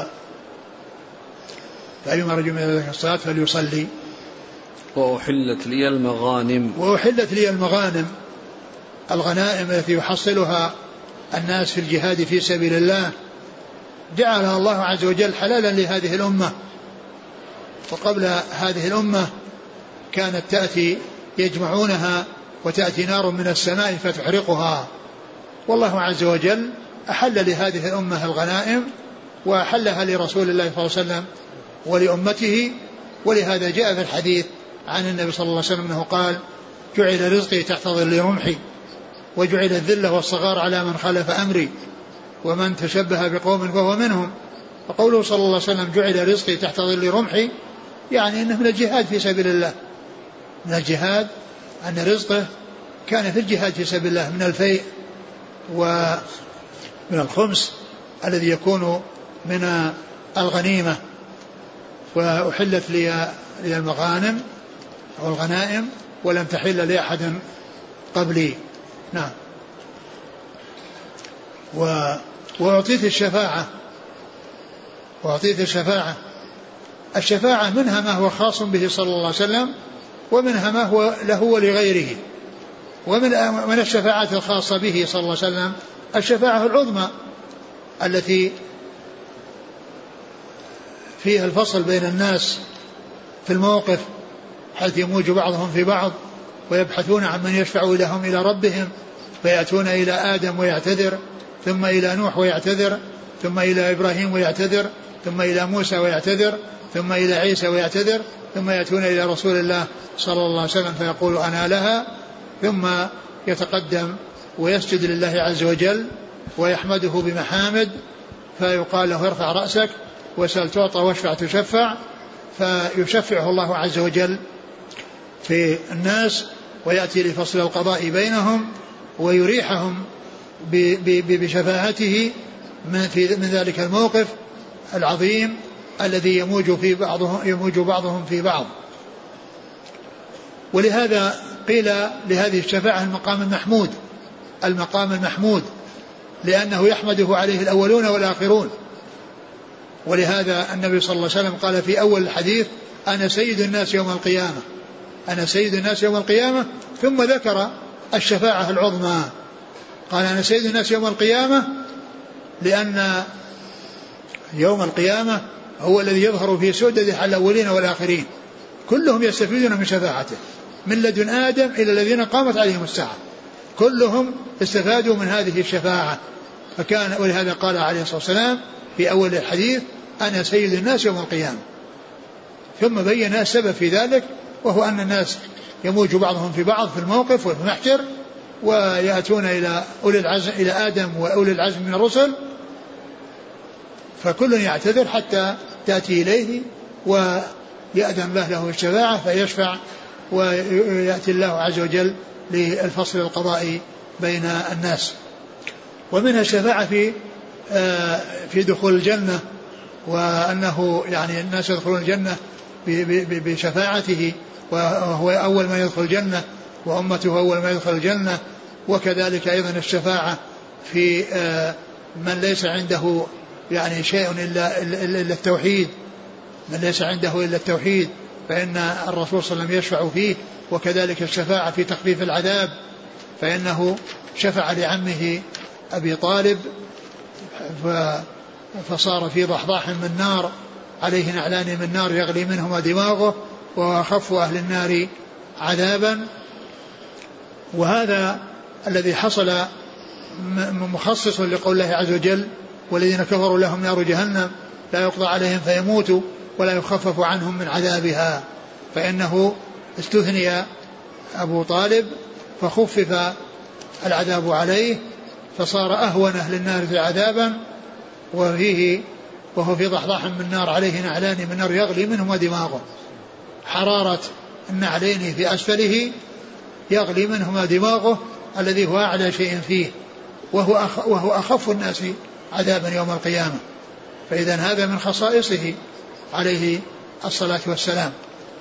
فأيما رجل من ذلك الصلاة فليصلي. وأحلت لي المغانم وأحلت لي المغانم، الغنائم التي يحصلها الناس في الجهاد في سبيل الله جعلها الله عز وجل حلالا لهذه الأمة. وقبل هذه الأمة كانت تأتي يجمعونها وتأتي نار من السماء فتحرقها، والله عز وجل أحل لهذه الأمة الغنائم وأحلها لرسول الله صلى الله عليه وسلم ولأمته. ولهذا جاء في الحديث عن النبي صلى الله عليه وسلم أنه قال جعل رزقي تحت ظل رمحي وجعل الذلة والصغار على من خالف أمري ومن تشبه بقوم فهو منهم. وقوله صلى الله عليه وسلم جعل رزقي تحت ظل رمحي يعني أنه من الجهاد في سبيل الله، من الجهاد أن رزقه كان في الجهاد في سبيل الله من الفيء ومن الخمس الذي يكون من الغنيمة. وأحلت لي المغانم أو الغنائم ولم تحل لأحد قبلي، نعم. و... وأعطيت الشفاعة وأعطيت الشفاعة الشفاعة منها ما هو خاص به صلى الله عليه وسلم، ومنها ما هو له ولغيره. ومن من الشفاعات الخاصة به صلى الله عليه وسلم الشفاعة العظمى التي فيها الفصل بين الناس في الموقف، حيث يموج بعضهم في بعض ويبحثون عن من يشفع لهم إلى ربهم، فيأتون إلى آدم ويعتذر، ثم إلى نوح ويعتذر، ثم إلى إبراهيم ويعتذر، ثم إلى موسى ويعتذر، ثم إلى عيسى ويعتذر، ثم يأتون إلى رسول الله صلى الله عليه وسلم فيقول أنا لها، ثم يتقدم ويسجد لله عز وجل ويحمده بمحامد، فيقال له ارفع رأسك وسل تعطى واشفع تشفع، فيشفعه الله عز وجل في الناس ويأتي لفصل القضاء بينهم ويريحهم بشفاعته من ذلك الموقف العظيم الذي يموج في بعضهم يموج بعضهم في بعض. ولهذا قيل لهذه الشفاعة المقام المحمود، المقام المحمود لأنه يحمده عليه الأولون والآخرون. ولهذا النبي صلى الله عليه وسلم قال في أول الحديث أنا سيد الناس يوم القيامة، أنا سيد الناس يوم القيامة، ثم ذكر الشفاعة العظمى، قال أنا سيد الناس يوم القيامة لأن يوم القيامة هو الذي يظهر في سؤدده على الأولين والآخرين، كلهم يستفيدون من شفاعته من لدن آدم إلى الذين قامت عليهم الساعة، كلهم استفادوا من هذه الشفاعة. فكان ولهذا قال عليه الصلاة والسلام في أول الحديث أنا سيد الناس يوم القيامة، ثم بين السبب في ذلك، وهو أن الناس يموج بعضهم في بعض في الموقف وفي المحشر، ويأتون إلى أولي العزم إلى آدم وأولي العزم من الرسل، فكل يعتذر حتى تأتي إليه ويأذن له له الشفاعة فيشفع، ويأتي الله عز وجل للفصل القضاء بين الناس. ومنها الشفاعة في في دخول الجنة، وأنه يعني الناس يدخلون الجنة بشفاعته، وهو أول ما يدخل الجنة وأمته أول ما يدخل الجنة. وكذلك أيضا الشفاعة في من ليس عنده يعني شيء إلا, إلا التوحيد، من ليس عنده إلا التوحيد فإن الرسول صلى الله عليه وسلم يشفع فيه. وكذلك الشفاعة في تخفيف العذاب، فإنه شفع لعمه أبي طالب فصار في ضحضاح من نار عليه نعلان من نار يغلي منهما دماغه، وأخف أهل النار عذابا. وهذا الذي حصل مخصص لقول الله عز وجل والذين كفروا لهم نار جهنم لا يقضى عليهم فيموتوا ولا يخفف عنهم من عذابها، فإنه استثني أبو طالب فخفف العذاب عليه فصار أهون أهل النار عذابا، وفيه وهو في ضحضاح من نار عليه نعلان من نار يغلي منهما دماغه، حرارة النعلين في أسفله يغلي منهما دماغه الذي هو أعلى شيء فيه، وهو أخ وهو أخف الناس عذابا يوم القيامة. فإذا هذا من خصائصه عليه الصلاة والسلام.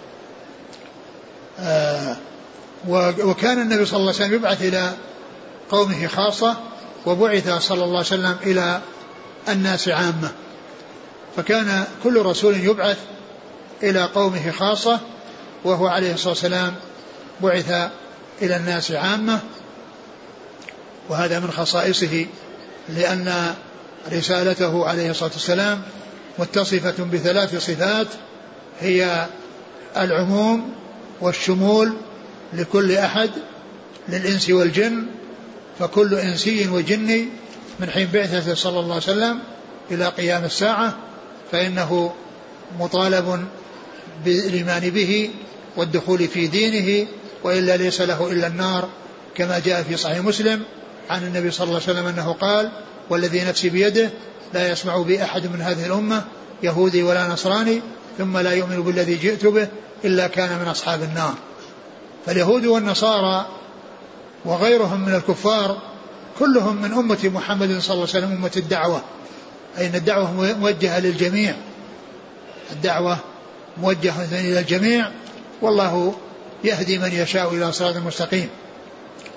آه وكان النبي صلى الله عليه وسلم يبعث إلى قومه خاصة، وبعث صلى الله عليه وسلم إلى الناس عامة، فكان كل رسول يبعث إلى قومه خاصة، وهو عليه الصلاة والسلام بعث إلى الناس عامة. وهذا من خصائصه لأن رسالته عليه الصلاة والسلام متصفة بثلاث صفات، هي العموم والشمول لكل أحد للإنس والجن، فكل إنسي وجني من حين بعثته صلى الله عليه وسلم إلى قيام الساعة فإنه مطالب بالإيمان به والدخول في دينه، وإلا ليس له إلا النار، كما جاء في صحيح مسلم عن النبي صلى الله عليه وسلم أنه قال والذي نفسي بيده لا يسمع بي أحد من هذه الأمة يهودي ولا نصراني ثم لا يؤمن بالذي جئت به إلا كان من أصحاب النار. فاليهود والنصارى وغيرهم من الكفار كلهم من أمة محمد صلى الله عليه وسلم أمة الدعوة، أي أن الدعوة موجهة للجميع، الدعوة موجهة إلى الجميع، والله يهدي من يشاء إلى صراط مستقيم.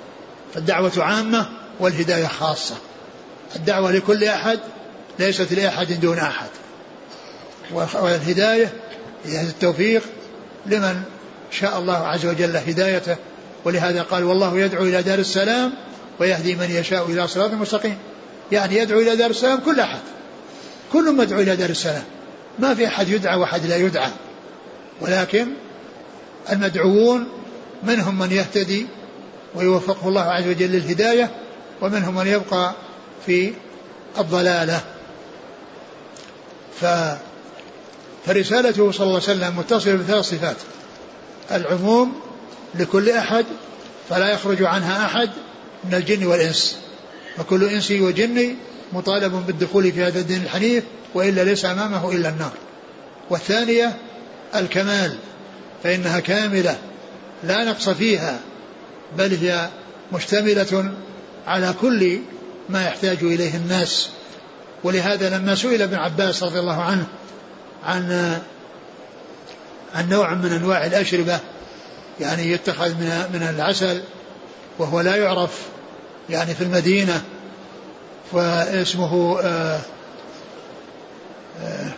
فالدعوة عامة والهداية خاصة. الدعوة لكل أحد ليست لأحد دون أحد، والهداية هي التوفيق لمن شاء الله عز وجل هدايته. ولهذا قال والله يدعو إلى دار السلام ويهدي من يشاء إلى صراط مستقيم. يعني يدعو إلى دار السلام كل أحد، كل مدعو إلى دار السلام، ما في أحد يدعى وأحد لا يدعى، ولكن المدعوون منهم من يهتدي ويوفقه الله عز وجل للهداية، ومنهم من يبقى في الضلالة. ف... فرسالته صلى الله عليه وسلم متصلة بثلاث صفات: العموم لكل أحد فلا يخرج عنها أحد من الجن والإنس، فكل إنسي وجني مطالب بالدخول في هذا الدين الحنيف، وإلا ليس أمامه إلا النار. والثانية الكمال، فإنها كاملة لا نقص فيها، بل هي مشتملة على كل ما يحتاج إليه الناس. ولهذا لما سئل ابن عباس رضي الله عنه عن عن نوع من أنواع الأشربة يعني يتخذ من من العسل وهو لا يعرف يعني في المدينة، واسمه آآ آآ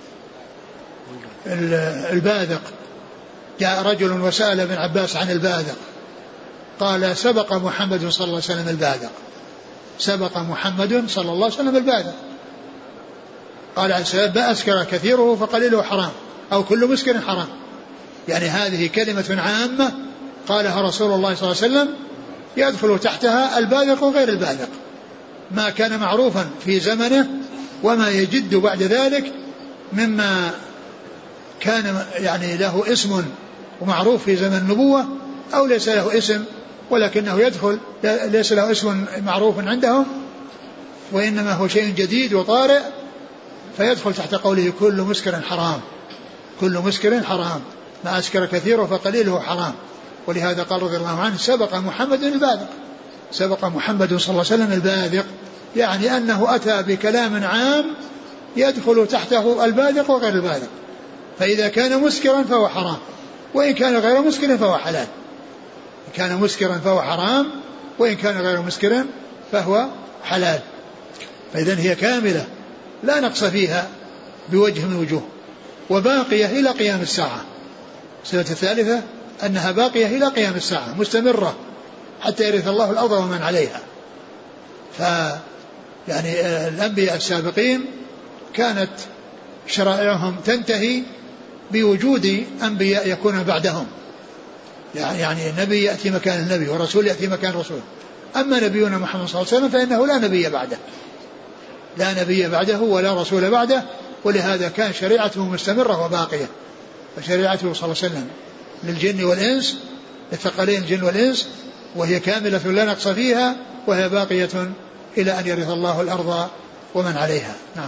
الباذق، جاء رجل وسأل ابن عباس عن الباذق، قال سبق محمد صلى الله عليه وسلم الباذق، سبق محمد صلى الله عليه وسلم الباذق. قال أسكر كثيره فقليله حرام، أو كل مسكر حرام. يعني هذه كلمة عامة قالها رسول الله صلى الله عليه وسلم يدخل تحتها الباذق وغير الباذق، ما كان معروفا في زمنه وما يجد بعد ذلك مما كان يعني له اسم ومعروف في زمن النبوة، أو ليس له اسم ولكنه يدخل ليس له اسم معروف عندهم، وإنما هو شيء جديد وطارئ، فيدخل تحت قوله كل مسكر حرام، كل مسكر حرام، ما أسكر كثيره فقليله حرام. ولهذا قال رضي الله عنه سبق محمد الباذق، سبق محمد صلى الله عليه وسلم الباذق، يعني أنه أتى بكلام عام يدخل تحته الباذق وغير الباذق. فإذا كان مسكرا فهو حرام، وإن كان غير مسكر فهو حلال. إن كان مسكرا فهو حرام، وإن كان غير مسكر فهو حلال. فإذن هي كاملة لا نقص فيها بوجه من وجوه، وباقية إلى قيام الساعة. السنة الثالثة أنها باقية إلى قيام الساعة مستمرة حتى يرث الله الأرض ومن عليها. ف يعني الأنبياء السابقين كانت شرائعهم تنتهي بوجود أنبياء يكون بعدهم، يعني النبي يأتي مكان النبي والرسول يأتي مكان الرسول. أما نبينا محمد صلى الله عليه وسلم فإنه لا نبي بعده، لا نبي بعده ولا رسول بعده، ولهذا كان شريعته مستمرة وباقية. فشريعته صلى الله عليه وسلم للجن والإنس، للثقلين الجن والإنس، وهي كاملة لا نقص فيها، وهي باقية إلى أن يرث الله الأرض ومن عليها. نعم.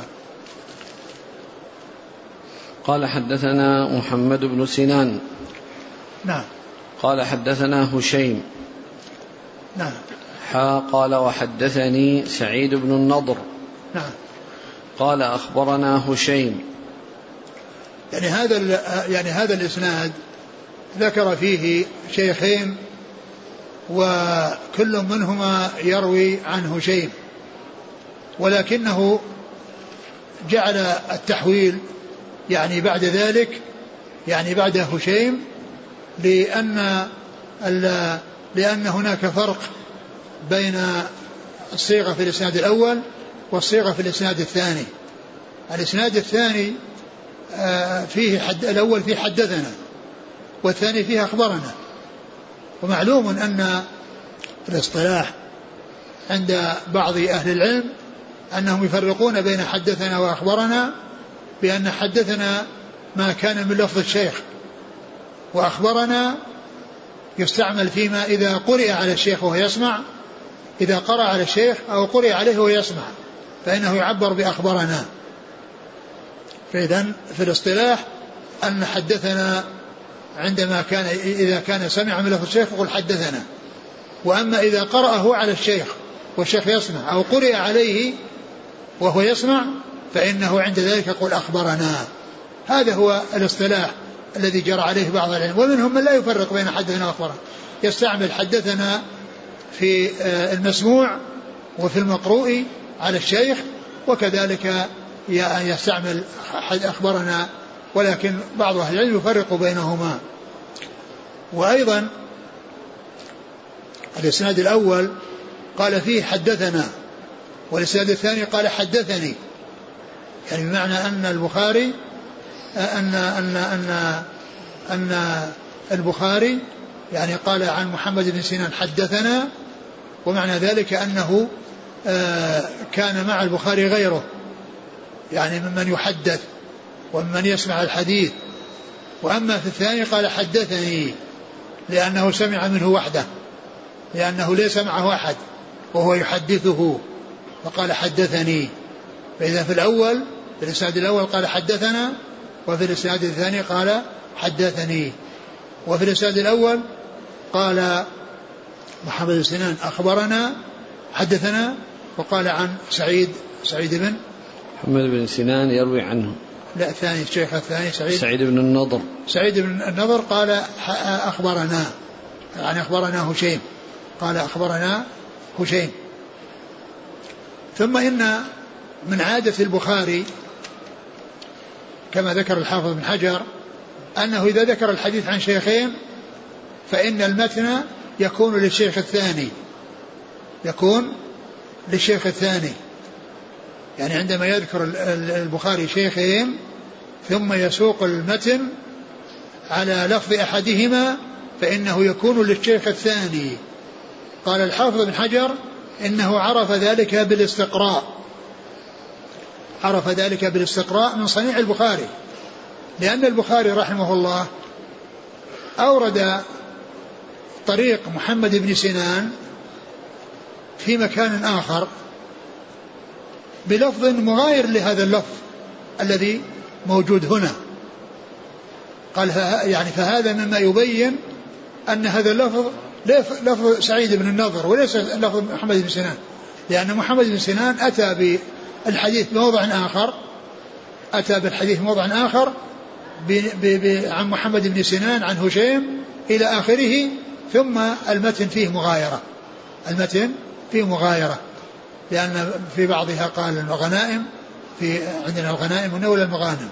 قال حدثنا محمد بن سنان. نعم. قال حدثنا هشيم. نعم. حا قال وحدثني سعيد بن النضر. نعم. قال أخبرنا هشيم. يعني هذا يعني هذا الإسناد ذكر فيه شيخين، وكل منهما يروي عن هشيم، ولكنه جعل التحويل يعني بعد ذلك يعني بعد هشيم، لأن لأن هناك فرق بين الصيغة في الإسناد الأول والصيغة في الإسناد الثاني. الإسناد الثاني فيه حد الأول فيه حدثنا، والثاني فيه أخبرنا. ومعلوم أن الاصطلاح عند بعض أهل العلم أنهم يفرقون بين حدثنا وأخبرنا، بأن حدثنا ما كان من لفظ الشيخ، وأخبرنا يستعمل فيما إذا قرئ على الشيخ وهو يسمع، إذا قرأ على الشيخ أو قرئ عليه وهو يسمع فإنه يعبر بأخبرنا. فإذن في الاصطلاح أن حدثنا عندما كان إذا كان سمع من لفظ الشيخ يقول حدثنا، وأما إذا قرأه على الشيخ والشيخ يسمع أو قرئ عليه وهو يسمع فإنه عند ذلك يقول أخبرنا. هذا هو الاصطلاح الذي جرى عليه بعض العلم. ومنهم من لا يفرق بين حدثنا وأخبرنا، يستعمل حدثنا في المسموع وفي المقروء على الشيخ، وكذلك يستعمل أخبرنا، ولكن بعض أهل العلم يفرق بينهما. وأيضا الإسناد الأول قال فيه حدثنا، والإسناد الثاني قال حدثني، يعني بمعنى أن البخاري أن أن أن أن البخاري يعني قال عن محمد بن سنان حدثنا، ومعنى ذلك أنه كان مع البخاري غيره، يعني ممن يحدث وممن يسمع الحديث. وأما في الثاني قال حدثني لأنه سمع منه وحده، لأنه ليس معه أحد وهو يحدثه، فقال حدثني. فإذا في الأول في الإسناد الأول قال حدثنا، وفي الإسناد الثاني قال حدثني. وفي الإسناد الأول قال محمد بن سنان أخبرنا حدثنا، وقال عن سعيد سعيد بن محمد بن سنان يروي عنه، لا الثاني الشيخ الثاني سعيد سعيد بن النضر سعيد بن النضر قال أخبرنا، يعني أخبرنا هشيم، قال أخبرنا هشيم. ثم إن من عادة البخاري كما ذكر الحافظ بن حجر أنه إذا ذكر الحديث عن شيخين فإن المتن يكون للشيخ الثاني، يكون للشيخ الثاني، يعني عندما يذكر البخاري شيخين ثم يسوق المتن على لفظ أحدهما فإنه يكون للشيخ الثاني. قال الحافظ بن حجر إنه عرف ذلك بالاستقراء، عرف ذلك بالاستقراء من صنيع البخاري، لأن البخاري رحمه الله أورد طريق محمد بن سنان في مكان آخر بلفظ مغاير لهذا اللفظ الذي موجود هنا. قال يعني فهذا مما يبين أن هذا اللفظ لفظ سعيد بن النضر وليس لفظ محمد بن سنان، لأن محمد بن سنان أتى بالحديث بموضع آخر، أتى بالحديث بموضع آخر عن محمد بن سنان عن هشيم إلى آخره، ثم المتن فيه مغايرة، المتن فيه مغايرة، لأن في بعضها قال الغنائم، في عندنا الغنائم ولا المغانم،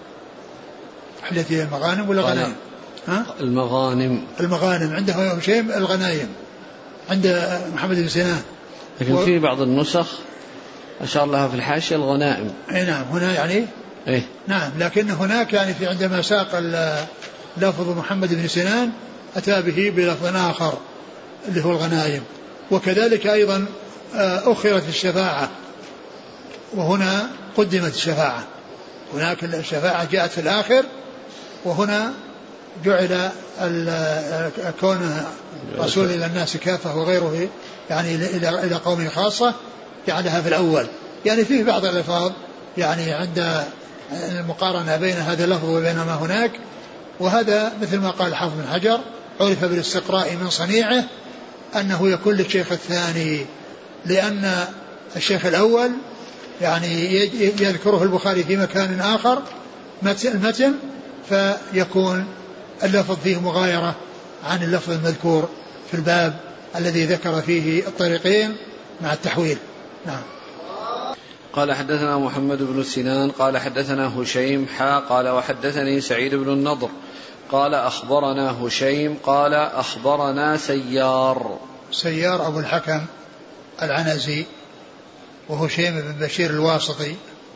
التي المغانم ولا الغنائم؟ ها؟ المغانم المغانم عنده هشيم، الغنائم عند محمد بن سنان. لكن و... في بعض النسخ أشار لها في الحاشية الغنائم. أي نعم هنا يعني إيه؟ نعم، لكن هناك يعني في عندما ساق لفظ محمد بن سنان أتى به بلفظ آخر اللي هو الغنائم. وكذلك أيضا أخرت الشفاعة، وهنا قدمت الشفاعة، هناك الشفاعة جاءت في الآخر، وهنا جعل كون رسول إلى الناس كافة وغيره يعني إلى قومه خاصة جعلها في الأول. يعني فيه بعض الألفاظ يعني عند المقارنة بين هذا اللفظ وبين ما هناك، وهذا مثل ما قال الحافظ بن حجر عرف بالاستقراء من صنيعه أنه يكون للشيخ الثاني، لأن الشيخ الأول يعني يذكره البخاري في مكان آخر المتن، فيكون اللفظ فيه مغايرة عن اللفظ المذكور في الباب الذي ذكر فيه الطريقين مع التحويل. نعم. قال حدثنا محمد بن سنان قال حدثنا هشيم حا قال وحدثني سعيد بن النضر قال أخبرنا هشيم قال أخبرنا سيار سيار أبو الحكم العنزي، وهشيم بن بشير الواسطي.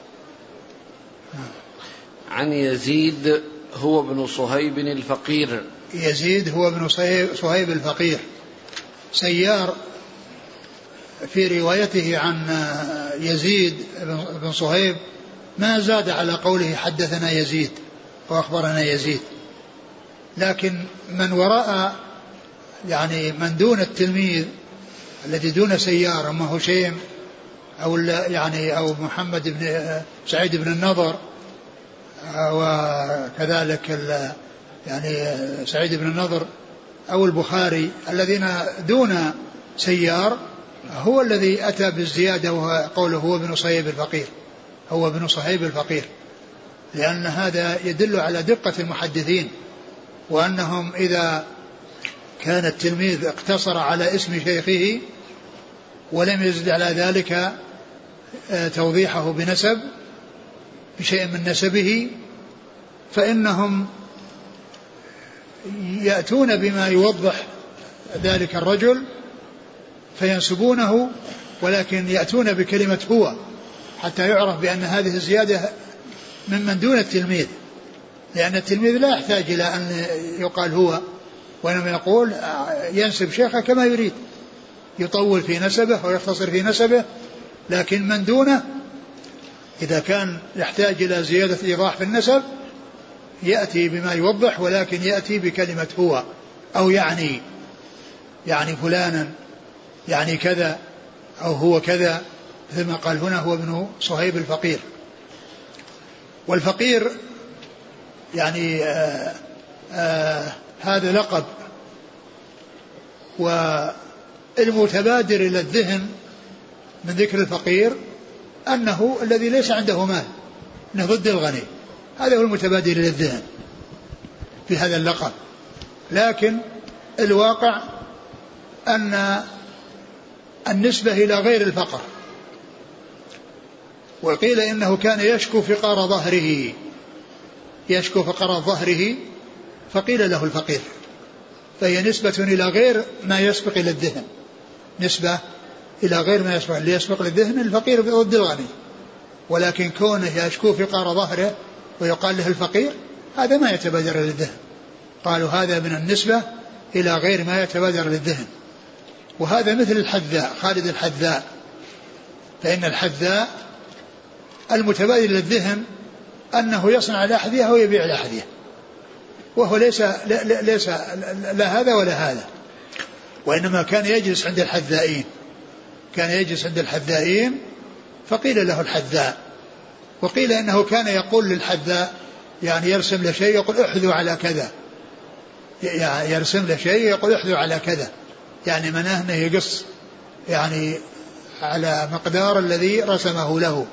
عن يزيد هو ابن صهيب الفقير. يزيد هو ابن صهيب الفقير. سيار في روايته عن يزيد بن صهيب ما زاد على قوله حدثنا يزيد وأخبرنا يزيد، لكن من وراء يعني من دون التلميذ الذي دون سيار أما هشيم أو يعني أو محمد بن سعيد بن النضر وكذلك يعني سعيد بن النضر أو البخاري الذين دون سيار هو الذي أتى بالزيادة وقوله هو ابن صهيب الفقير، هو ابن صهيب الفقير، لأن هذا يدل على دقة المحدثين، وأنهم إذا كان التلميذ اقتصر على اسم شيخه ولم يزد على ذلك توضيحه بنسب بشيء من نسبه، فإنهم يأتون بما يوضح ذلك الرجل فينسبونه، ولكن يأتون بكلمة هو حتى يعرف بأن هذه الزيادة ممن دون التلميذ، لأن التلميذ لا يحتاج إلى أن يقال هو، وإنما يقول ينسب شيخه كما يريد، يطول في نسبه ويختصر في نسبه. لكن من دونه إذا كان يحتاج إلى زيادة إيضاح في النسب يأتي بما يوضح، ولكن يأتي بكلمة هو أو يعني يعني فلانا يعني كذا أو هو كذا، مثل ما قال هنا هو ابن صهيب الفقير. والفقير يعني آآ آآ هذا لقب، والمتبادر إلى الذهن من ذكر الفقير أنه الذي ليس عنده مال، أنه ضد الغني، هذا هو المتبادر إلى الذهن في هذا اللقب. لكن الواقع أن النسبة إلى غير الفقر، وقيل إنه كان يشكو فقار ظهره، يشكو فقار ظهره فقيل له الفقير، فهي نسبة إلى غير ما يسبق إلى الذهن، نسبة إلى غير ما يسبق اللي يسبق للذهن الفقير ضد الغني، ولكن كونه يشكو فقار ظهره ويقال له الفقير هذا ما يتبادر للذهن، قالوا هذا من النسبة إلى غير ما يتبادر للذهن. وهذا مثل الحذاء، خالد الحذاء، فإن الحذاء المتبادر للذهن أنه يصنع الأحذية ويبيع الأحذية، وهو ليس لا, ليس لا هذا ولا هذا، وإنما كان يجلس عند الحذائين، كان يجلس عند الحذائين فقيل له الحذاء. وقيل إنه كان يقول للحذاء يعني يرسم له شيء يقول احذو على كذا، يعني يرسم له شيء يقول احذو على كذا، يعني مناه أنه يقص يعني على مقدار الذي رسمه له،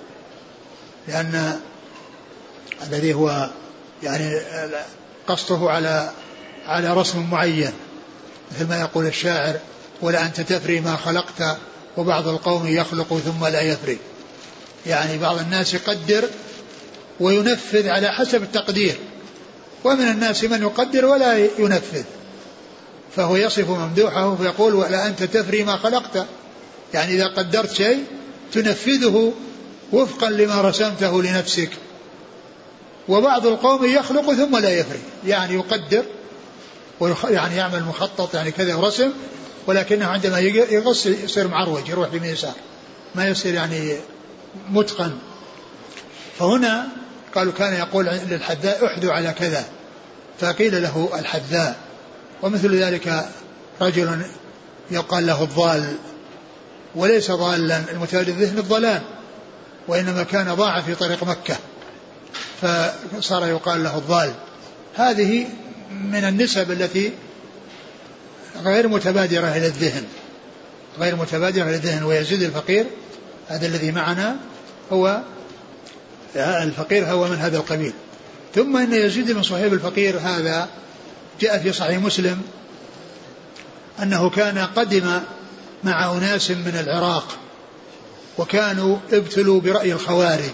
لأن الذي هو يعني قصته على على رسم معين، مثل ما يقول الشاعر ولا أنت تفري ما خلقت وبعض القوم يخلق ثم لا يفري، يعني بعض الناس يقدر وينفذ على حسب التقدير، ومن الناس من يقدر ولا ينفذ، فهو يصف ممدوحه فيقول ولا أنت تفري ما خلقت، يعني إذا قدرت شيء تنفذه وفقا لما رسمته لنفسك. وبعض القوم يخلق ثم لا يفري، يعني يقدر يعني يعمل مخطط يعني كذا ورسم، ولكنه عندما يغص يصير معروج يروح بمن يسار، ما يصير يعني متقن. فهنا قالوا كان يقول للحذاء احذو على كذا فقيل له الحذاء. ومثل ذلك رجل يقال له الضال، وليس ضالا المتبادر الذهن الضلال، وإنما كان ضاع في طريق مكة فصار يقال له الضال. هذه من النسب التي غير متبادرة إلى الذهن، غير متبادرة إلى الذهن. ويزيد الفقير هذا الذي معنا هو الفقير هو من هذا القبيل. ثم إن يزيد بن صهيب الفقير هذا جاء في صحيح مسلم أنه كان قدم مع أناس من العراق وكانوا ابتلوا برأي الخوارج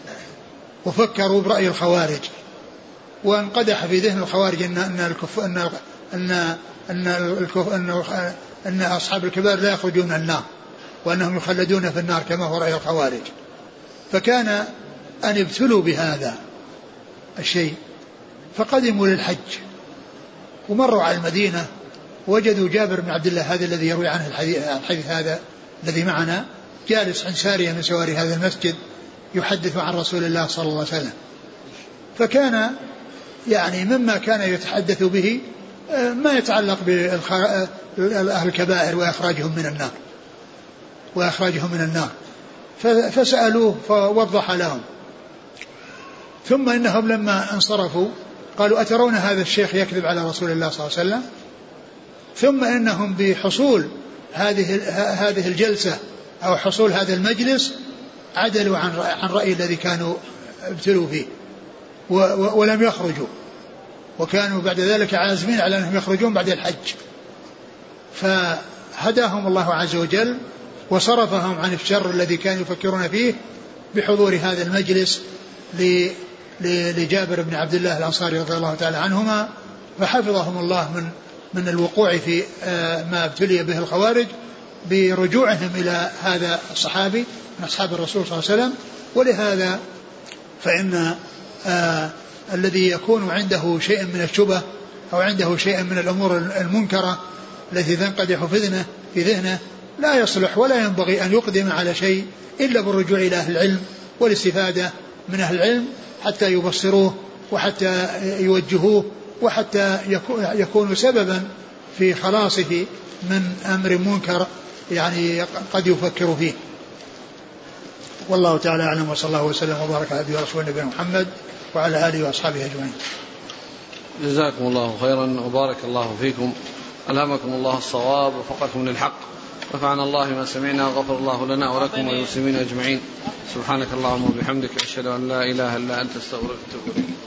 وفكروا برأي الخوارج، وانقدح في ذهن الخوارج أن أن الكف أن أن أن, الكف أن, أن أصحاب الكبائر لا يخرجون من النار وأنهم يخلدون في النار كما هو رأي الخوارج. فكان أن ابتلوا بهذا الشيء فقدموا للحج ومروا على المدينة وجدوا جابر بن عبد الله هذا الذي يروي عنه الحديث هذا الذي معنا جالس عن سارية من سواري هذا المسجد يحدث عن رسول الله صلى الله عليه وسلم. فكان يعني مما كان يتحدث به ما يتعلق بأهل الكبائر وإخراجهم من النار وإخراجهم من النار فسألوه فوضح لهم. ثم إنهم لما انصرفوا قالوا أترون هذا الشيخ يكذب على رسول الله صلى الله عليه وسلم؟ ثم إنهم بحصول هذه هذه الجلسة أو حصول هذا المجلس عدلوا عن عن رأي الذي كانوا ابتلوا فيه ولم يخرجوا، وكانوا بعد ذلك عازمين على أنهم يخرجون بعد الحج فهداهم الله عز وجل وصرفهم عن الشر الذي كانوا يفكرون فيه بحضور هذا المجلس لجابر بن عبد الله الأنصاري رضي الله تعالى عنهما، فحفظهم الله من من الوقوع في ما ابتلي به الخوارج برجوعهم إلى هذا الصحابي من أصحاب الرسول صلى الله عليه وسلم. ولهذا فإن آه الذي يكون عنده شيء من الشبه أو عنده شيء من الأمور المنكرة التي تنقدح في ذهنه, في ذهنه لا يصلح ولا ينبغي أن يقدم على شيء إلا بالرجوع إلى أهل العلم والاستفادة من أهل العلم حتى يبصروه وحتى يوجهوه وحتى يكونوا سببا في خلاصه من أمر منكر يعني قد يفكر فيه. والله تعالى أعلم، وصلى الله وسلم وبارك على نبينا ورسولنا نبينا محمد وعلى آله وأصحابه أجمعين. جزاكم الله خيرا وبارك الله فيكم، ألهمكم الله الصواب ووفقكم للحق، نفعنا الله ما سمعنا وغفر الله لنا ولكم وللمسلمين أجمعين. سبحانك اللهم وبحمدك أشهد أن لا إله إلا أنت أستغفرك وأتوب إليك.